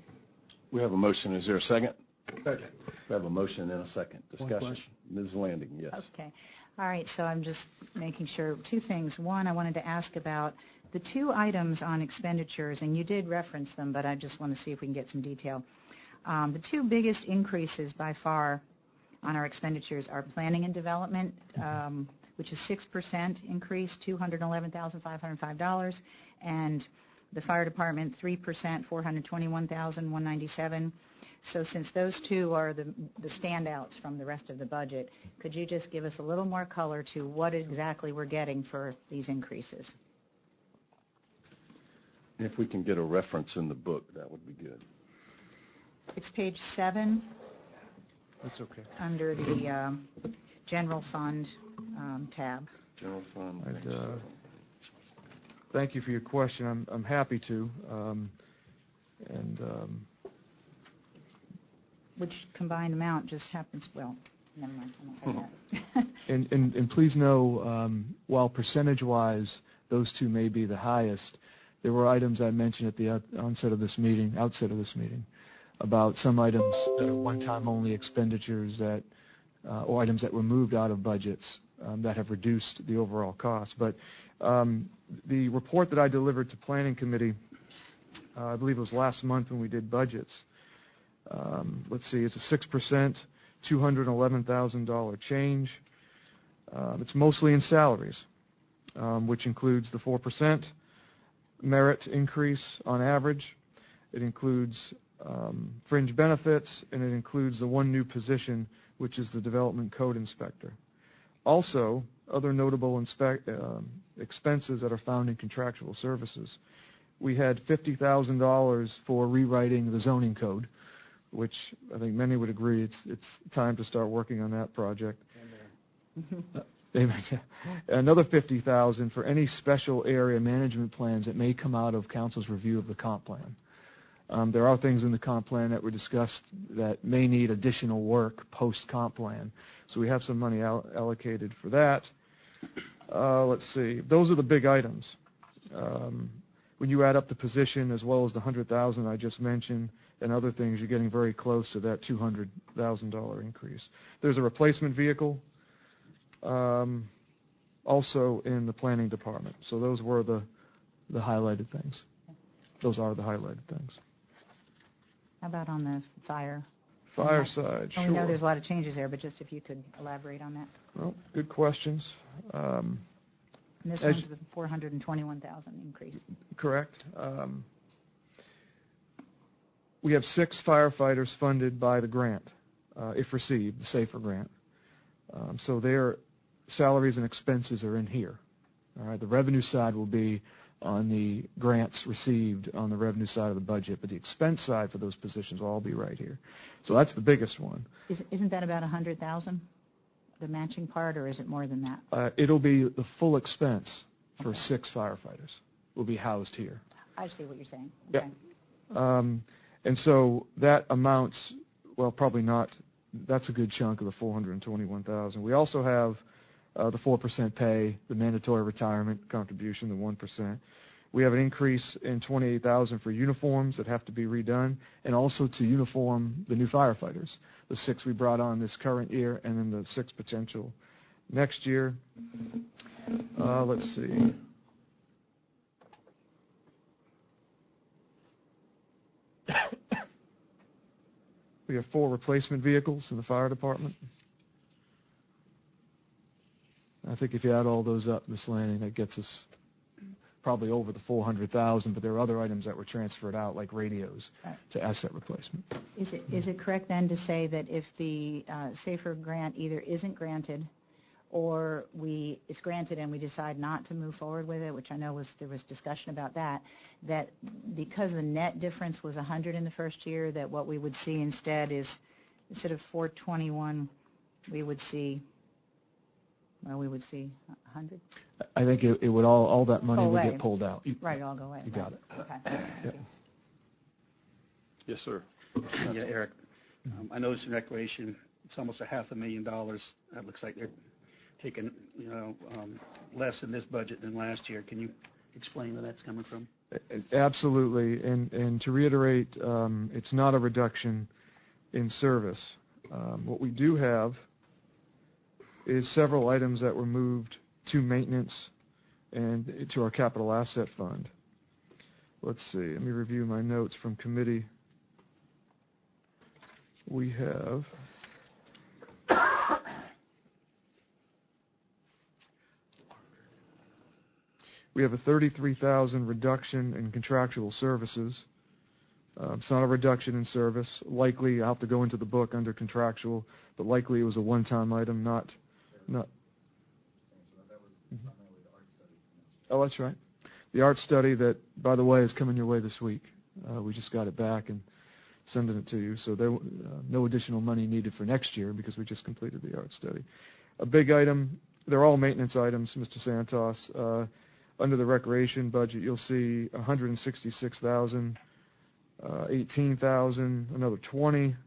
We have a motion. Is there a second? Second. We have a motion and a second. Discussion. question. Miz Landing, yes. Okay. All right, so I'm just making sure, two things. One, I wanted to ask about the two items on expenditures, and you did reference them, but I just want to see if we can get some detail. Um, the two biggest increases by far on our expenditures are planning and development, um, which is six percent increase, two hundred eleven thousand five hundred five dollars, and the fire department, three percent, four hundred twenty-one thousand one hundred ninety-seven dollars. So since those two are the, the standouts from the rest of the budget, could you just give us a little more color to what exactly we're getting for these increases? If we can get a reference in the book, that would be good. It's page seven. That's okay. Under the um, general fund um, tab. General fund. I'd, uh, thank you for your question. I'm I'm happy to. Um, and um, which combined amount just happens, well, never mind, I won't say that. and, and, and please know, um, while percentage-wise those two may be the highest, there were items I mentioned at the onset of this meeting, outset of this meeting, about some items that are one-time only expenditures that, uh, or items that were moved out of budgets um, that have reduced the overall cost. But um, the report that I delivered to Planning Committee, uh, I believe it was last month when we did budgets, Um, let's see, it's a six percent, two hundred eleven thousand dollars change. Um, it's mostly in salaries, um, which includes the four percent merit increase on average. It includes um, fringe benefits, and it includes the one new position, which is the development code inspector. Also, other notable inspect, um, expenses that are found in contractual services. We had fifty thousand dollars for rewriting the zoning code, which I think many would agree it's it's time to start working on that project. uh, another fifty thousand dollars for any special area management plans that may come out of council's review of the comp plan. Um, there are things in the comp plan that were discussed that may need additional work post comp plan, so we have some money al- allocated for that. Uh, let's see, those are the big items. Um, when you add up the position as well as the one hundred thousand dollars I just mentioned, and other things, you're getting very close to that two hundred thousand dollars increase. There's a replacement vehicle um, also in the planning department. So those were the, the highlighted things. Those are the highlighted things. How about on the fire? Fire side, oh, sure. We know there's a lot of changes there, but just if you could elaborate on that. Well, good questions. Um, and this one's the four hundred twenty-one thousand dollars increase. Correct. Um, We have six firefighters funded by the grant, uh, if received, the SAFER grant. Um, so their salaries and expenses are in here. All right. The revenue side will be on the grants received on the revenue side of the budget, but the expense side for those positions will all be right here. So that's the biggest one. Is, isn't that about one hundred thousand dollars, the matching part, or is it more than that? Uh, it'll be the full expense for okay. six firefighters will be housed here. I see what you're saying. Okay. Yep. Um, And so that amounts, well, probably not, that's a good chunk of the four hundred twenty-one thousand dollars. We also have uh, the four percent pay, the mandatory retirement contribution, the one percent. We have an increase in twenty-eight thousand dollars for uniforms that have to be redone, and also to uniform the new firefighters, the six we brought on this current year, and then the six potential next year. Uh, let's see. We have four replacement vehicles in the fire department. I think if you add all those up, Miz Lanning, that gets us probably over the four hundred thousand, but there are other items that were transferred out, like radios, to asset replacement. Is it is it correct then to say that if the uh, SAFER grant either isn't granted, or we it's granted and we decide not to move forward with it, which I know was there was discussion about that, that because the net difference was one hundred in the first year, that what we would see instead is instead of four twenty-one, we would see. Well, we would see one hundred. I think it, it would all all that money Go would away. get pulled out. You, Right, all go away. You right. got it. Okay. Yep. Yes, sir. Yeah, Eric, um, I noticed in recreation, it's almost a half a million dollars. That looks like they're taking, you know, um, less in this budget than last year. Can you explain where that's coming from? Absolutely. And and to reiterate, um, it's not a reduction in service. Um, what we do have is several items that were moved to maintenance and to our capital asset fund. Let's see. Let me review my notes from committee. We have we have a thirty-three thousand reduction in contractual services. Uh, it's not a reduction in service. Likely, I'll have to go into the book under contractual, but likely it was a one-time item, not not. Mm-hmm. Oh, that's right. The art study that, by the way, is coming your way this week. Uh, we just got it back and sending it to you. So there, uh, no additional money needed for next year because we just completed the art study. A big item. They're all maintenance items, Mister Santos. Uh, under the recreation budget, you'll see one hundred sixty-six thousand, uh, eighteen thousand, another twenty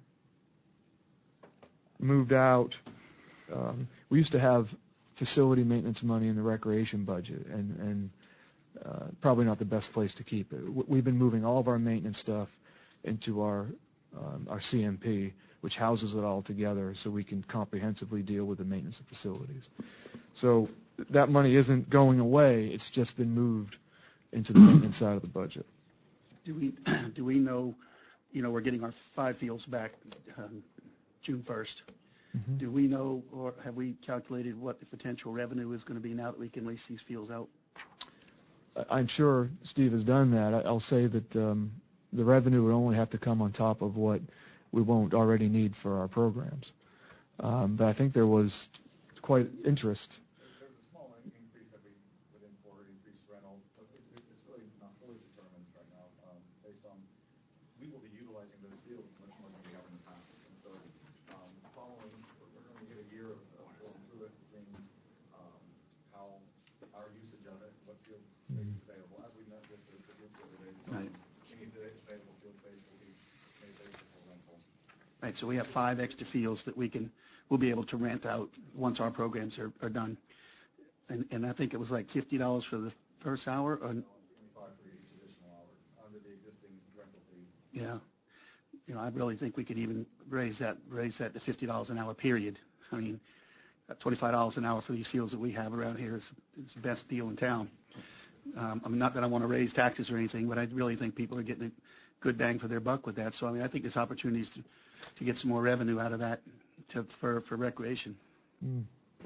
moved out. Um, we used to have facility maintenance money in the recreation budget, and, and uh, probably not the best place to keep it. We've been moving all of our maintenance stuff into our um, our C M P, which houses it all together so we can comprehensively deal with the maintenance of facilities. So that money isn't going away. It's just been moved into the maintenance side of the budget. Do we do we know, you know, we're getting our five fields back um, June first. Mm-hmm. Do we know, or have we calculated what the potential revenue is going to be now that we can lease these fields out? I'm sure Steve has done that. I'll say that um, the revenue would only have to come on top of what we won't already need for our programs. Um, but I think there was quite interest. There's a small increase that we would in for increased rental, but it, it's really not fully determined right now um, based on we will be utilizing those fields much more than we have in the past. And so um, following, we're going to get a year of, of going through it and seeing um, how our usage of it, what field space is available. As we met with the, the group the other day, right. any of the available field space will be made available for rental. Right, so we have five extra fields that we can, we'll be able to rent out once our programs are, are done. And, and I think it was like fifty dollars for the first hour? Or, twenty-five for each additional hour under the existing rental fee. yeah. You know, I really think we could even raise that, raise that to fifty dollars an hour, period. I mean, twenty-five dollars an hour for these fields that we have around here is, is the best deal in town. Um, I mean, not that I want to raise taxes or anything, but I really think people are getting a good bang for their buck with that. So, I mean, I think there's opportunities to, to get some more revenue out of that to, for, for recreation. Mm.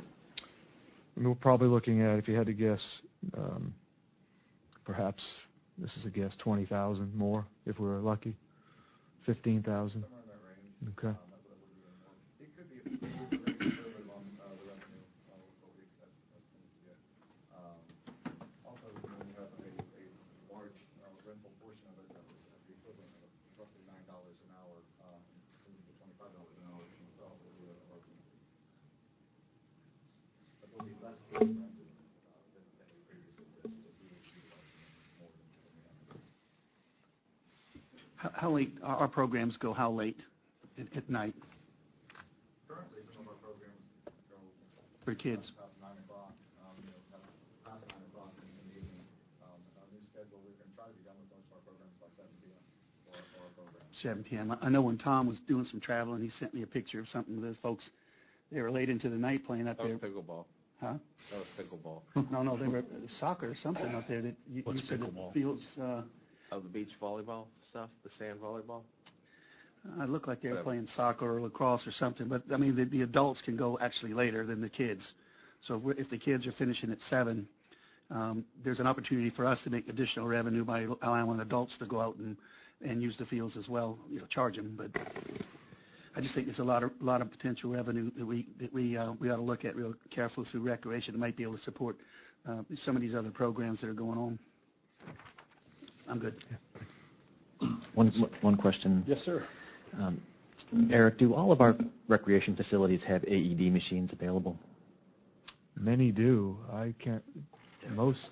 And we're probably looking at, if you had to guess, um, perhaps, this is a guess, twenty thousand more if we were lucky, fifteen thousand. Somewhere in that range. Okay. Um, that, that would be it could be a little bit conservative on uh, the revenue, uh, what we estimate to get. Um, also, you know, we have a, a large uh, rental portion of it that was at the equivalent of roughly nine dollars an hour, um, including the twenty-five dollars an hour in itself. That will be a, a, that will be less field rented uh, than, than we previously did. So we will utilize more than, than we have. How, how late, our, our programs go how late at, at night Currently, some of our programs go for kids? past nine seven p.m. for our, for our program. seven p.m. I I know when Tom was doing some traveling, he sent me a picture of something of those folks. They were late into the night playing up That was there. pickleball. Huh? That was pickleball. No, no, they were soccer or something out there. That you, What's you said the pickleball? fields. Uh, Oh, the beach volleyball stuff, the sand volleyball. it looked like they were Whatever. playing soccer or lacrosse or something. But I mean, the, the adults can go actually later than the kids. So if, we're, if the kids are finishing at seven, um, there's an opportunity for us to make additional revenue by allowing adults to go out and, and use the fields as well. You know, charge them. But I just think there's a lot of lot of potential revenue that we that we uh, we ought to look at real carefully through recreation. It might be able to support uh, some of these other programs that are going on. I'm good. One one question. Yes, sir. Um, Eric, do all of our recreation facilities have A E D machines available? Many do. I can't. Most.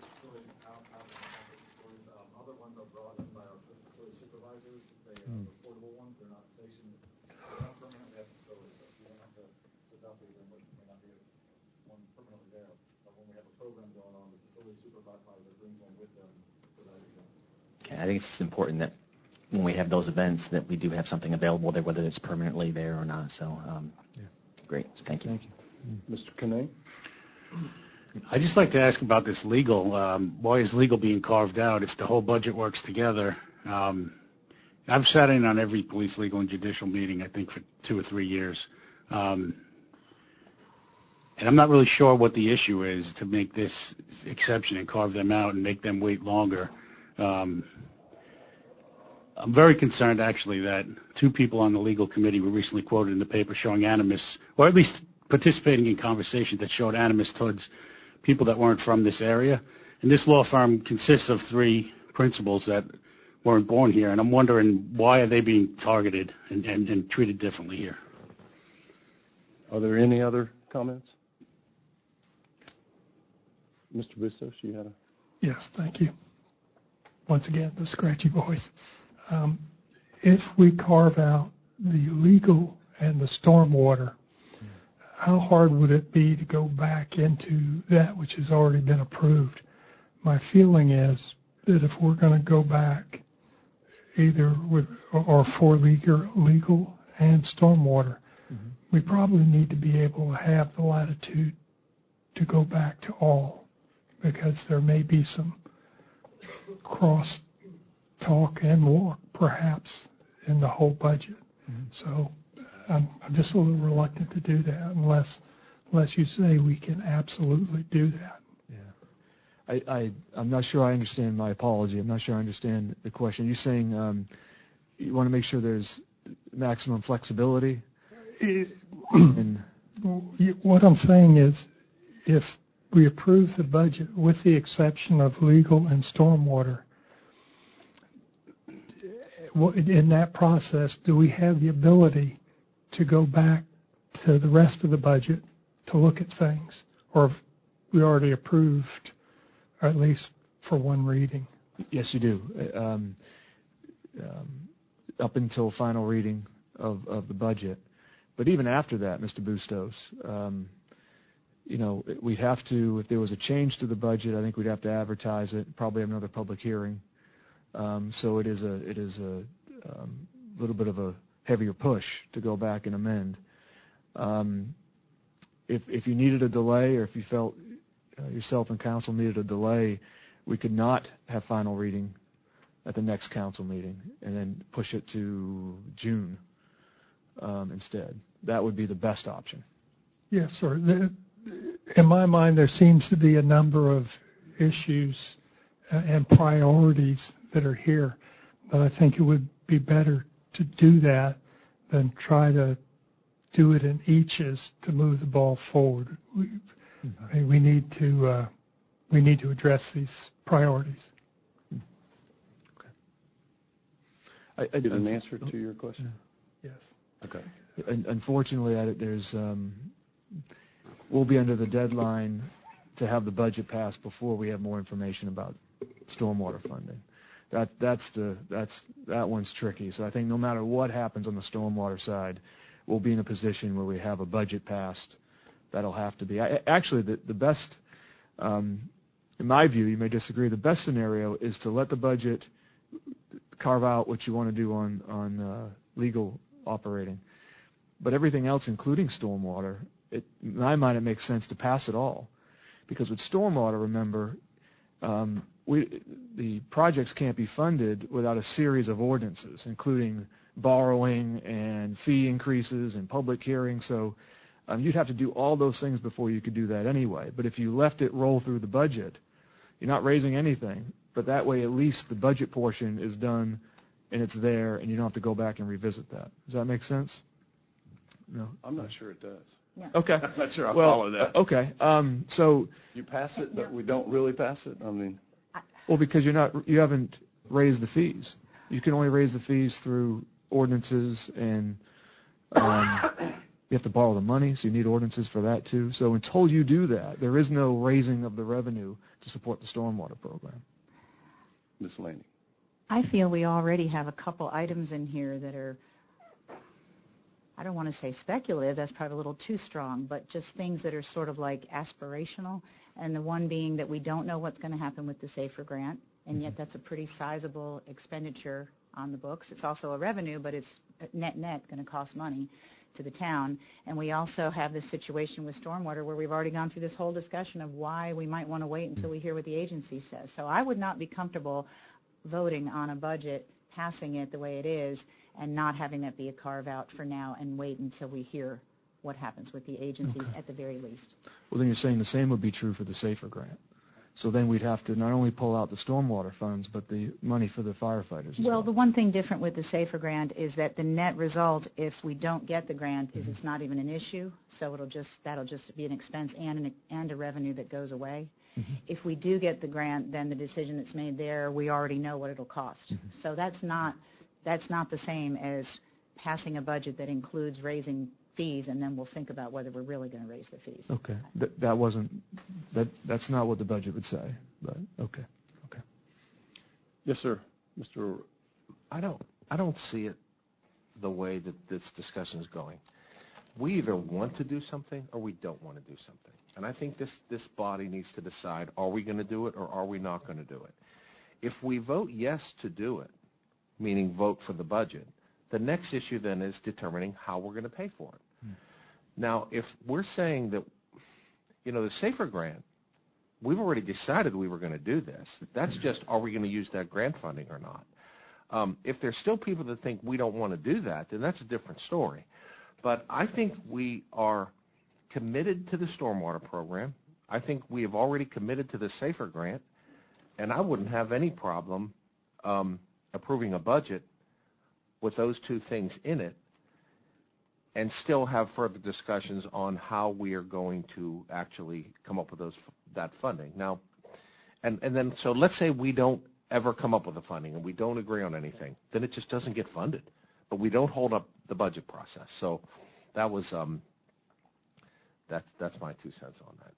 Other ones are brought in by our facility supervisors. They are Hmm. portable ones. They're not stationed. They're not permanently at the facility, so you don't have to adopt them. There may not be one permanently there. But when we have a program going on, the facility supervisor brings one with them for that event. Okay, I think it's important that when we have those events that we do have something available there, whether it's permanently there or not. So, um, Yeah. great. Thank you. Thank you. Mister Kinane? I'd just like to ask about this legal. Um, why is legal being carved out if the whole budget works together? Um, I've sat in on every police, legal, and judicial meeting, I think, for two or three years. Um, and I'm not really sure what the issue is to make this exception and carve them out and make them wait longer. Um, I'm very concerned, actually, that two people on the legal committee were recently quoted in the paper showing animus, or at least participating in conversations that showed animus towards people that weren't from this area. And this law firm consists of three principals that weren't born here, and I'm wondering why are they being targeted and, and, and treated differently here? Are there any other comments? Mister Bustos, you had a... Yes, thank you. Once again, the scratchy voice. Um, if we carve out the legal and the stormwater, how hard would it be to go back into that which has already been approved? My feeling is that if we're going to go back either with or for legal, legal and stormwater, mm-hmm. we probably need to be able to have the latitude to go back to all, because there may be some cross talk and walk perhaps in the whole budget. Mm-hmm. So I'm, I'm just a little reluctant to do that unless unless you say we can absolutely do that. Yeah, I, I I'm not sure I understand. My apology. I'm not sure I understand the question. You're saying um, you want to make sure there's maximum flexibility. It, and what I'm saying is, if we approve the budget with the exception of legal and stormwater, in that process, do we have the ability to go back to the rest of the budget to look at things, or have we already approved, or at least for one reading? Yes, you do. Um, um, up until final reading of, of the budget. But even after that, Mister Bustos, um, you know, we'd have to, if there was a change to the budget, I think we'd have to advertise it, probably have another public hearing. Um, so it is a it is a um, little bit of a heavier push to go back and amend. Um, if if you needed a delay, or if you felt uh, yourself and council needed a delay, we could not have final reading at the next council meeting and then push it to June um, instead. That would be the best option. Yes, sir. The, in my mind, there seems to be a number of issues and priorities that are here, but I think it would be better to do that than try to do it in eaches to move the ball forward. We, mm-hmm. I mean, we need to uh, we need to address these priorities. Okay. I, I Did an answer to your question? Yes. Okay. Unfortunately, I, there's um, we'll be under the deadline to have the budget passed before we have more information about stormwater funding. That that's the that's that one's tricky. So I think no matter what happens on the stormwater side, we'll be in a position where we have a budget passed. That'll have to be I, actually the the best, um, in my view. You may disagree. The best scenario is to let the budget carve out what you want to do on, on uh, legal operating. But everything else, including stormwater, it, in my mind, it makes sense to pass it all. Because with stormwater, remember, um, we, the projects can't be funded without a series of ordinances, including borrowing and fee increases and public hearings. So um, you'd have to do all those things before you could do that anyway. But if you left it roll through the budget, you're not raising anything. But that way, at least the budget portion is done and it's there, and you don't have to go back and revisit that. Does that make sense? No? I'm not sure it does. Yeah. Okay. I'm not sure I well, follow that. uh, okay. Um, so You pass it, but we don't really pass it? I mean, Well, because you're not, you haven't raised the fees. You can only raise the fees through ordinances, and um, you have to borrow the money, so you need ordinances for that too. So until you do that, there is no raising of the revenue to support the stormwater program. Miz Laney. I feel we already have a couple items in here that are, I don't want to say speculative, that's probably a little too strong, but just things that are sort of like aspirational, and the one being that we don't know what's going to happen with the SAFER grant, and yet that's a pretty sizable expenditure on the books. It's also a revenue, but it's net-net going to cost money to the town. And we also have this situation with stormwater where we've already gone through this whole discussion of why we might want to wait until we hear what the agency says. So I would not be comfortable voting on a budget, passing it the way it is, and not having that be a carve-out for now and wait until we hear what happens with the agencies Okay. at the very least. Well, then you're saying the same would be true for the SAFER grant. So then we'd have to not only pull out the stormwater funds, but the money for the firefighters as well. Well, the one thing different with the SAFER grant is that the net result, if we don't get the grant, is it's not even an issue. So it'll just that'll just be an expense and an, and a revenue that goes away. Mm-hmm. If we do get the grant, then the decision that's made there, we already know what it'll cost. Mm-hmm. So that's not that's not the same as passing a budget that includes raising fees, and then we'll think about whether we're really going to raise the fees. Okay, that, that wasn't that. That's not what the budget would say. But okay, okay. Yes, sir, Mister I don't, I don't see it the way that this discussion is going. We either want to do something or we don't want to do something. And I think this, this body needs to decide, are we going to do it or are we not going to do it? If we vote yes to do it, meaning vote for the budget, the next issue then is determining how we're going to pay for it. Hmm. Now, if we're saying that, you know, the SAFER grant, we've already decided we were going to do this. That's just, are we going to use that grant funding or not? Um, if there's still people that think we don't want to do that, then that's a different story. But I think we are committed to the stormwater program. I think we have already committed to the SAFER grant, and I wouldn't have any problem um, approving a budget with those two things in it and still have further discussions on how we are going to actually come up with those that funding. Now, and, and then, so let's say we don't ever come up with the funding and we don't agree on anything, then it just doesn't get funded. But we don't hold up the budget process. So that was, um, that, that's my two cents on that.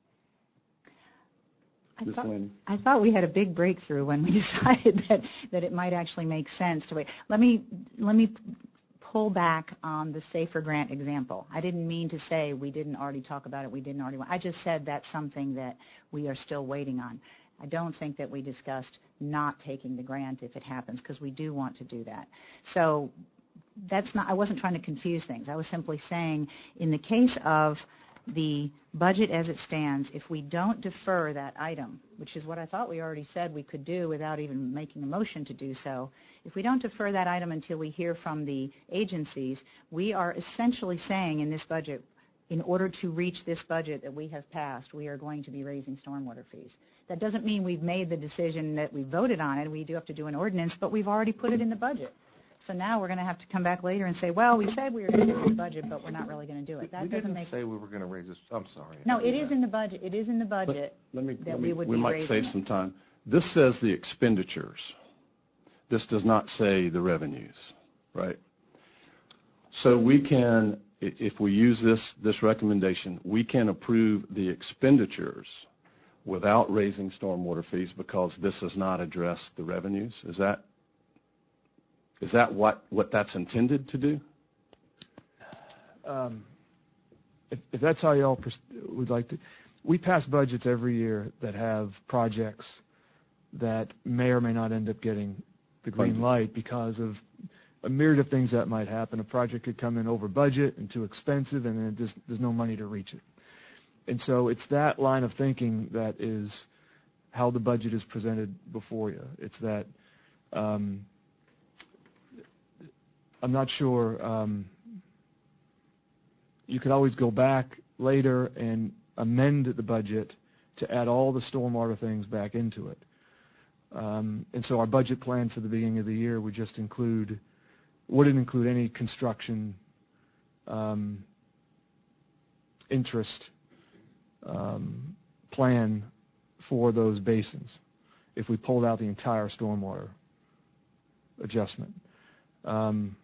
I thought, I thought we had a big breakthrough when we decided that, that it might actually make sense to wait. Let me, let me pull back on the SAFER grant example. I didn't mean to say we didn't already talk about it, we didn't already want. I just said that's something that we are still waiting on. I don't think that we discussed not taking the grant if it happens, because we do want to do that. So that's not, I wasn't trying to confuse things. I was simply saying in the case of the budget as it stands, if we don't defer that item, which is what I thought we already said we could do without even making a motion to do so, if we don't defer that item until we hear from the agencies, we are essentially saying in this budget, in order to reach this budget that we have passed, we are going to be raising stormwater fees. That doesn't mean we've made the decision that we voted on it. We do have to do an ordinance, but we've already put it in the budget. So now we're going to have to come back later and say, well, we said we were going to do this budget, but we're not really going to do it. That we doesn't didn't make say we were going to raise this. I'm sorry. No, it is in the budget. It is in the budget. Let me, that let we me, would we be might raising save it. some time. This says the expenditures. This does not say the revenues, right? So we can, if we use this, this recommendation, we can approve the expenditures without raising stormwater fees because this does not address the revenues. Is that, is that what, what that's intended to do? Um, if, if that's how y'all pers- would like to, we pass budgets every year that have projects that may or may not end up getting the green Funded. light because of a myriad of things that might happen. A project could come in over budget and too expensive, and then just, there's no money to reach it. And so it's that line of thinking that is how the budget is presented before you. It's that um, I'm not sure. Um, you could always go back later and amend the budget to add all the stormwater things back into it. Um, and so our budget plan for the beginning of the year would just include, wouldn't include any construction um, interest um, plan for those basins if we pulled out the entire stormwater adjustment. Um,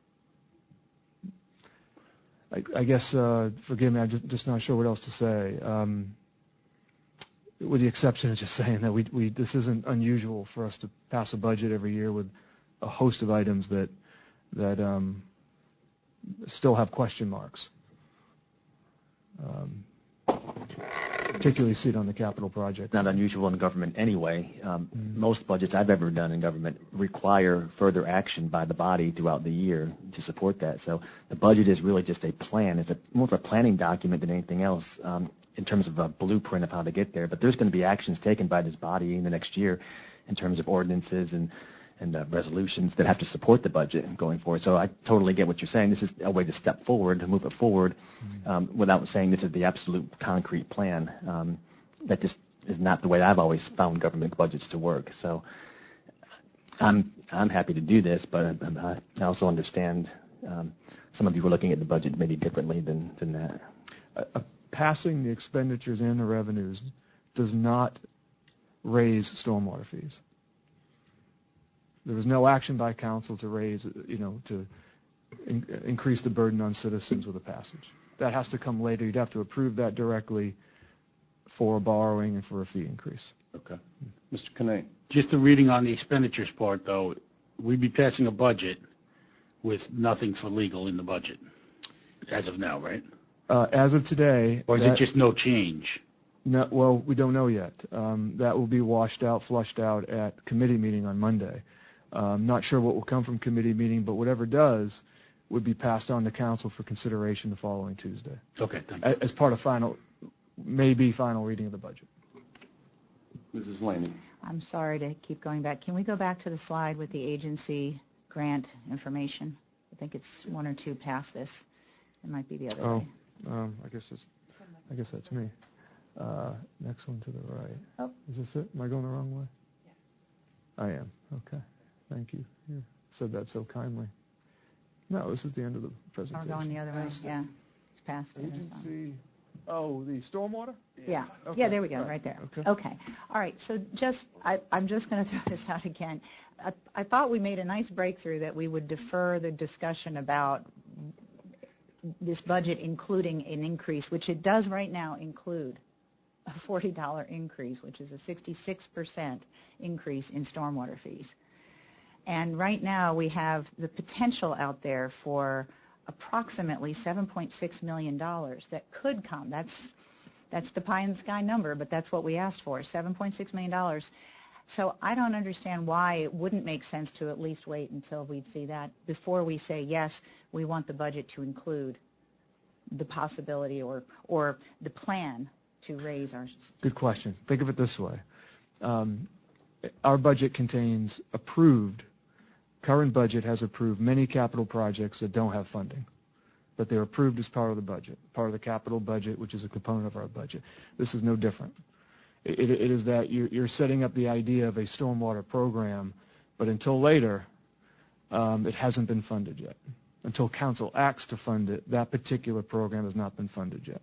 I, I guess, uh, forgive me, I'm just, just not sure what else to say. Um, with the exception of just saying that we, we this isn't unusual for us to pass a budget every year with a host of items that that um, still have question marks. Um, particularly see it on the capital projects. Not unusual in government anyway. Um, mm-hmm. Most budgets I've ever done in government require further action by the body throughout the year to support that. So the budget is really just a plan. It's a, more of a planning document than anything else um, in terms of a blueprint of how to get there. But there's going to be actions taken by this body in the next year in terms of ordinances and and uh, resolutions that have to support the budget going forward. So I totally get what you're saying. This is a way to step forward, to move it forward, um, without saying this is the absolute concrete plan. Um, that just is not the way I've always found government budgets to work. So I'm I'm happy to do this, but I, I also understand um, some of you are looking at the budget maybe differently than, than that. Uh, uh, passing the expenditures and the revenues does not raise stormwater fees. There was no action by council to raise, you know, to in, increase the burden on citizens with a passage. That has to come later. You'd have to approve that directly for borrowing and for a fee increase. Okay. Mister Kinane. Just a reading on the expenditures part, though, we'd be passing a budget with nothing for legal in the budget as of now, right? Uh, as of today. Or is that, it just no change? No, well, we don't know yet. Um, that will be washed out, flushed out at committee meeting on Monday. I'm not sure what will come from committee meeting, but whatever does would be passed on to council for consideration the following Tuesday. Okay, thank you. As part of final, maybe final reading of the budget. Missus Laney. I'm sorry to keep going back. Can we go back to the slide with the agency grant information? I think it's one or two past this. It might be the other oh, way. Um, I guess it's, I guess that's me. Uh, next one to the right. Oh. Is this it? Am I going the wrong way? Yes. I am. Okay. Thank you. You said that so kindly. No, this is the end of the presentation. We're going the other way. Yeah. It's past it. Agency. Oh, the stormwater? Yeah. Okay. Yeah, there we go, right, right there. Okay. Okay. All right. So just, I, I'm just going to throw this out again. I, I thought we made a nice breakthrough that we would defer the discussion about this budget including an increase, which it does right now include a forty dollars increase, which is a sixty-six percent increase in stormwater fees. And right now we have the potential out there for approximately seven point six million dollars that could come. That's that's the pie in the sky number, but that's what we asked for, seven point six million dollars. So I don't understand why it wouldn't make sense to at least wait until we see that before we say, yes, we want the budget to include the possibility or, or the plan to raise our... Good question. Think of it this way. Um, our budget contains approved, current budget has approved many capital projects that don't have funding, but they're approved as part of the budget, part of the capital budget, which is a component of our budget. This is no different. It, it, it is that you're, you're setting up the idea of a stormwater program, but until later, um, it hasn't been funded yet. Until council acts to fund it, that particular program has not been funded yet.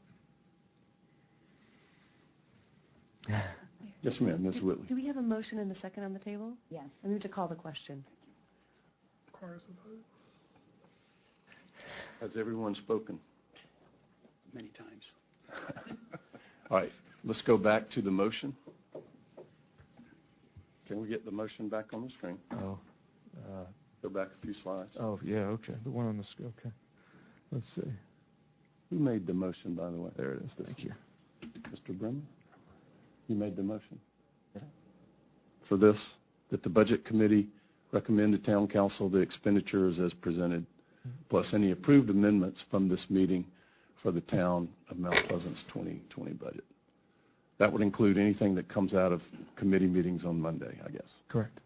Yes, ma'am, Miz Whitley. Do we have a motion and a second on the table? Yes. I move to call the question. Has everyone spoken? Many times. All right, let's go back to the motion. Can we get the motion back on the screen? Oh, uh, Go back a few slides. oh yeah, okay. The one on the screen. Okay. Let's see. Who made the motion, by the way? There it is. Thank you. Mister Bremer? You made the motion? For this, that the Budget Committee recommend to town council the expenditures as presented, plus any approved amendments from this meeting for the town of Mount Pleasant's twenty twenty budget. That would include anything that comes out of committee meetings on Monday, I guess. Correct.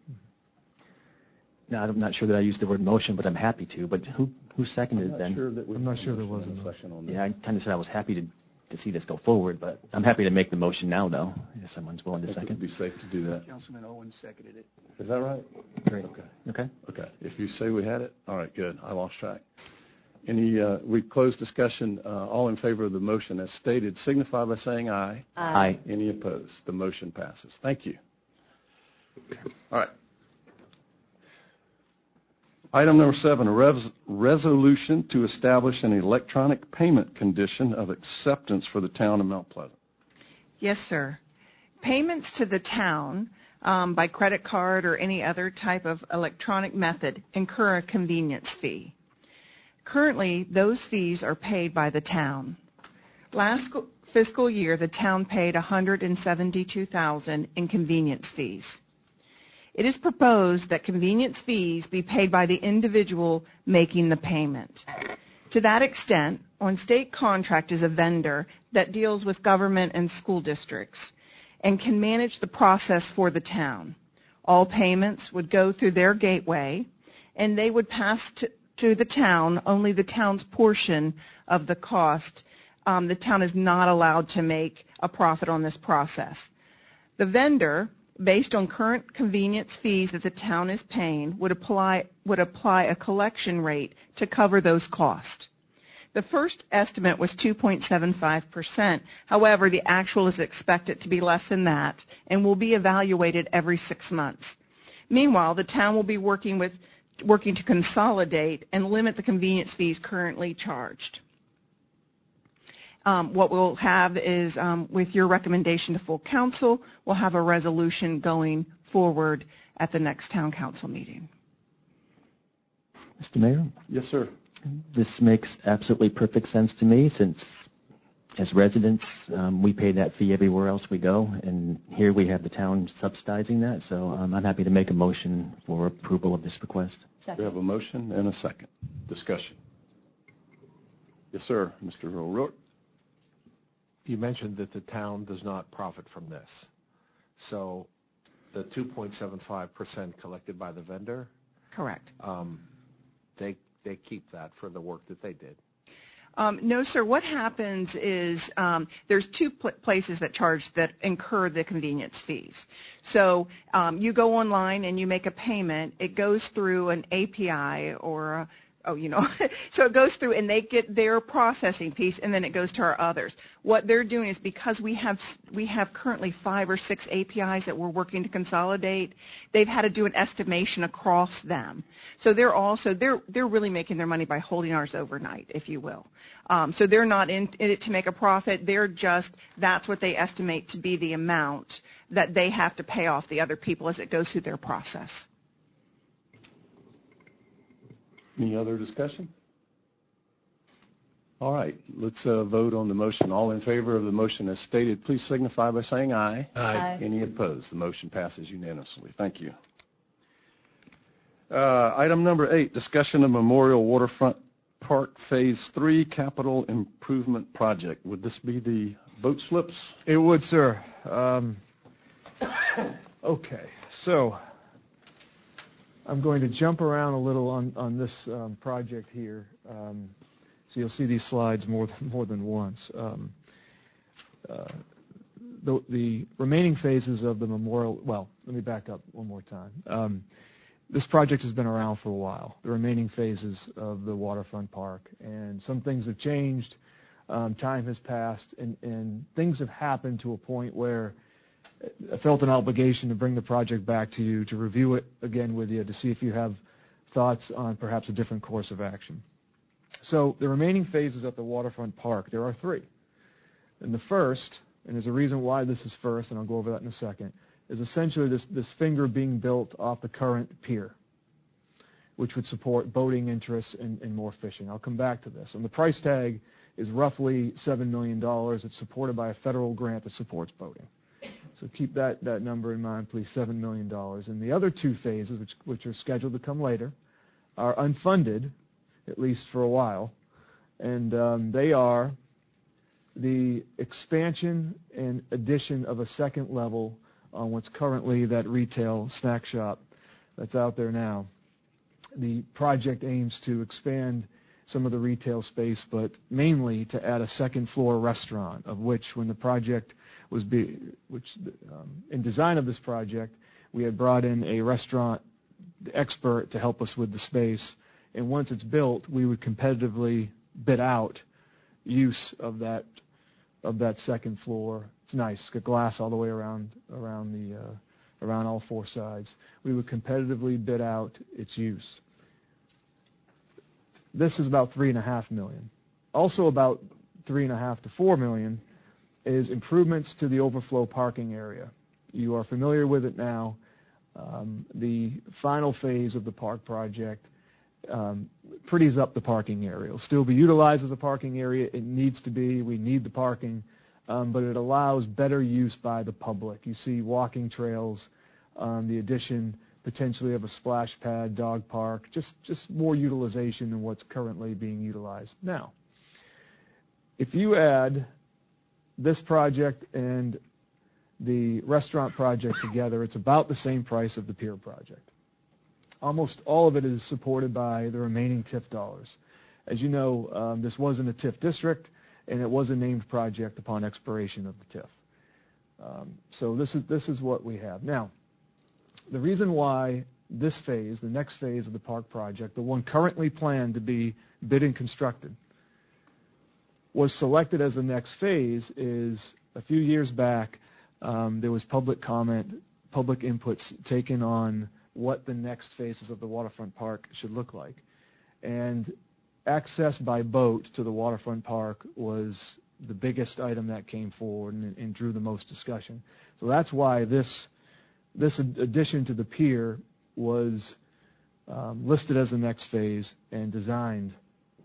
Now, I'm not sure that I used the word motion, but I'm happy to. But who who seconded I'm it then? Sure that we I'm not sure there was a motion on that. Yeah, I kind of said I was happy to, to see this go forward, but I'm happy to make the motion now, though, if someone's willing I to think it would second. be safe to do that. Councilman Owens seconded it. Is that right? Great. Okay. Okay. Okay. If you say we had it, all right, good. I lost track. Any, uh, we closed discussion. Uh, all in favor of the motion as stated, signify by saying aye. Aye. Any opposed? The motion passes. Thank you. All right. Item number seven, a res- resolution to establish an electronic payment condition of acceptance for the town of Mount Pleasant. Yes, sir. Payments to the town um, by credit card or any other type of electronic method incur a convenience fee. Currently, those fees are paid by the town. Last sc- fiscal year, the town paid one hundred seventy-two thousand dollars in convenience fees. It is proposed that convenience fees be paid by the individual making the payment. To that extent, on state contract is a vendor that deals with government and school districts and can manage the process for the town. All payments would go through their gateway, and they would pass to, to the town only the town's portion of the cost. Um, the town is not allowed to make a profit on this process. The vendor, based on current convenience fees that the town is paying, would apply would apply a collection rate to cover those costs. The first estimate was two point seven five percent. However, the actual is expected to be less than that and will be evaluated every six months. Meanwhile, the town will be working with working to consolidate and limit the convenience fees currently charged. Um, what we'll have is, um, with your recommendation to full council, we'll have a resolution going forward at the next town council meeting. Mister Mayor? Yes, sir. This makes absolutely perfect sense to me since as residents, um, we pay that fee everywhere else we go, and here we have the town subsidizing that, so um, I'm happy to make a motion for approval of this request. Second. We have a motion and a second. Discussion. Yes, sir. Mister O'Rourke. You mentioned that the town does not profit from this. So the two point seven five percent collected by the vendor, Correct. um, they they keep that for the work that they did. Um, no, sir. What happens is um, there's two pl- places that charge that incur the convenience fees. So um, you go online and you make a payment. It goes through an A P I or a Oh, you know, so it goes through and they get their processing piece and then it goes to our others. What they're doing is because we have we have currently five or six A P Is that we're working to consolidate, they've had to do an estimation across them. So they're also, they're they're really making their money by holding ours overnight, if you will. Um, so they're not in, in it to make a profit. They're just, that's what they estimate to be the amount that they have to pay off the other people as it goes through their process. Any other discussion? All right, let's uh, vote on the motion. All in favor of the motion as stated, please signify by saying aye. Aye. Any opposed? The motion passes unanimously. Thank you. Uh, item number eight, discussion of Memorial Waterfront Park Phase three Capital Improvement Project. Would this be the boat slips? It would, sir. Um, okay, so I'm going to jump around a little on, on this um, project here. Um, so you'll see these slides more than, more than once. Um, uh, the, the remaining phases of the memorial, well, let me back up one more time. Um, this project has been around for a while, the remaining phases of the waterfront park, and some things have changed. Um, time has passed, and, and things have happened to a point where I felt an obligation to bring the project back to you, to review it again with you, to see if you have thoughts on perhaps a different course of action. So the remaining phases at the waterfront park, there are three. And the first, and there's a reason why this is first, and I'll go over that in a second, is essentially this, this finger being built off the current pier, which would support boating interests and, and more fishing. I'll come back to this. And the price tag is roughly seven million dollars. It's supported by a federal grant that supports boating. So keep that, that number in mind, please, seven million dollars. And the other two phases, which, which are scheduled to come later, are unfunded, at least for a while. And um, they are the expansion and addition of a second level on what's currently that retail snack shop that's out there now. The project aims to expand some of the retail space, but mainly to add a second floor restaurant, of which when the project was be, which um, in design of this project, we had brought in a restaurant expert to help us with the space. And once it's built, we would competitively bid out use of that of that second floor. It's nice. It's got glass all the way around around the uh, around all four sides. We would competitively bid out its use. This is about three and a half million. Also about three and a half to four million is improvements to the overflow parking area. You are familiar with it now. Um, the final phase of the park project um, pretties up the parking area. It'll still be utilized as a parking area. It needs to be. We need the parking, um, but it allows better use by the public. You see walking trails, um, the addition potentially of a splash pad, dog park, just, just more utilization than what's currently being utilized now. If you add this project and the restaurant project together, it's about the same price of the pier project. Almost all of it is supported by the remaining T I F dollars. As you know, um, this wasn't a T I F district, and it was a named project upon expiration of the T I F. Um, so this is this is what we have now. The reason why this phase, the next phase of the park project, the one currently planned to be bid and constructed, was selected as the next phase is a few years back, um, there was public comment, public inputs taken on what the next phases of the waterfront park should look like. And access by boat to the waterfront park was the biggest item that came forward and, and drew the most discussion. So that's why this This addition to the pier was um, listed as the next phase and designed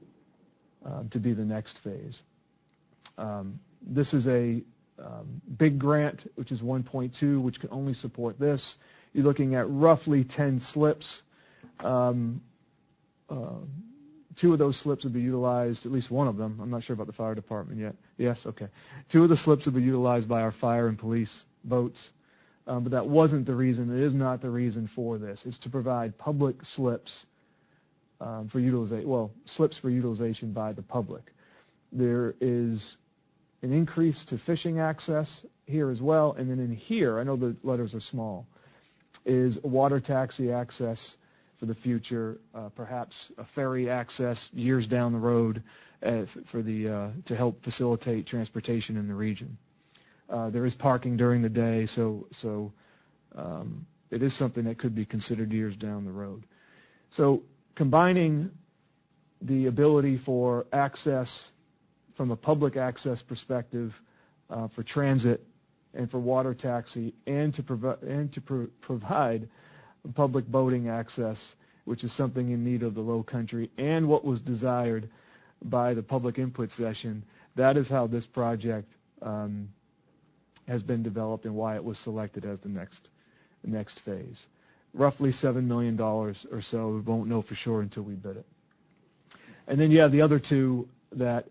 um, to be the next phase. Um, this is a um, big grant, which is one point two, which can only support this. You're looking at roughly ten slips. Um, uh, two of those slips would be utilized, at least one of them. I'm not sure about the fire department yet. Yes, okay. Two of the slips would be utilized by our fire and police boats. Um, but that wasn't the reason. It is not the reason for this. It's to provide public slips um, for utilization. Well, slips for utilization by the public. There is an increase to fishing access here as well, and then in here, I know the letters are small, is water taxi access for the future, uh, perhaps a ferry access years down the road uh, for the uh, to help facilitate transportation in the region. Uh, there is parking during the day, so so um, it is something that could be considered years down the road. So combining the ability for access from a public access perspective uh, for transit and for water taxi, and to provide and to pro- provide public boating access, which is something in need of the Low Country, and what was desired by the public input session. That is how this project Um, has been developed and why it was selected as the next the next phase. Roughly seven million dollars or so. We won't know for sure until we bid it. And then you have the other two that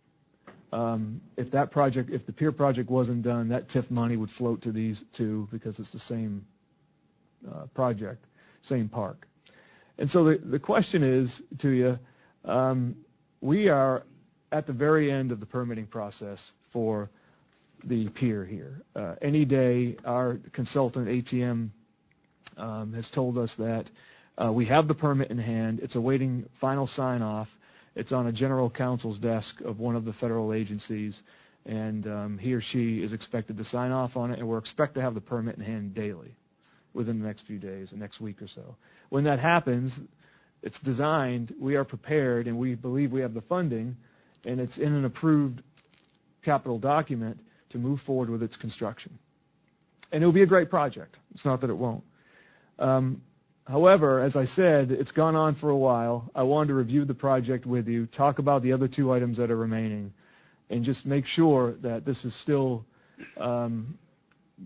um, if that project, if the pier project wasn't done, that T I F money would float to these two because it's the same uh, project, same park. And so the, the question is to you, um, we are at the very end of the permitting process for the pier here. Uh, any day, our consultant, A T M, um, has told us that uh, we have the permit in hand. It's awaiting final sign-off. It's on a general counsel's desk of one of the federal agencies, and um, he or she is expected to sign off on it, and we're expected to have the permit in hand daily within the next few days, the next week or so. When that happens, it's designed, we are prepared, and we believe we have the funding, and it's in an approved capital document to move forward with its construction. And it will be a great project. It's not that it won't. Um, however, as I said, it's gone on for a while. I wanted to review the project with you, talk about the other two items that are remaining, and just make sure that this is still um,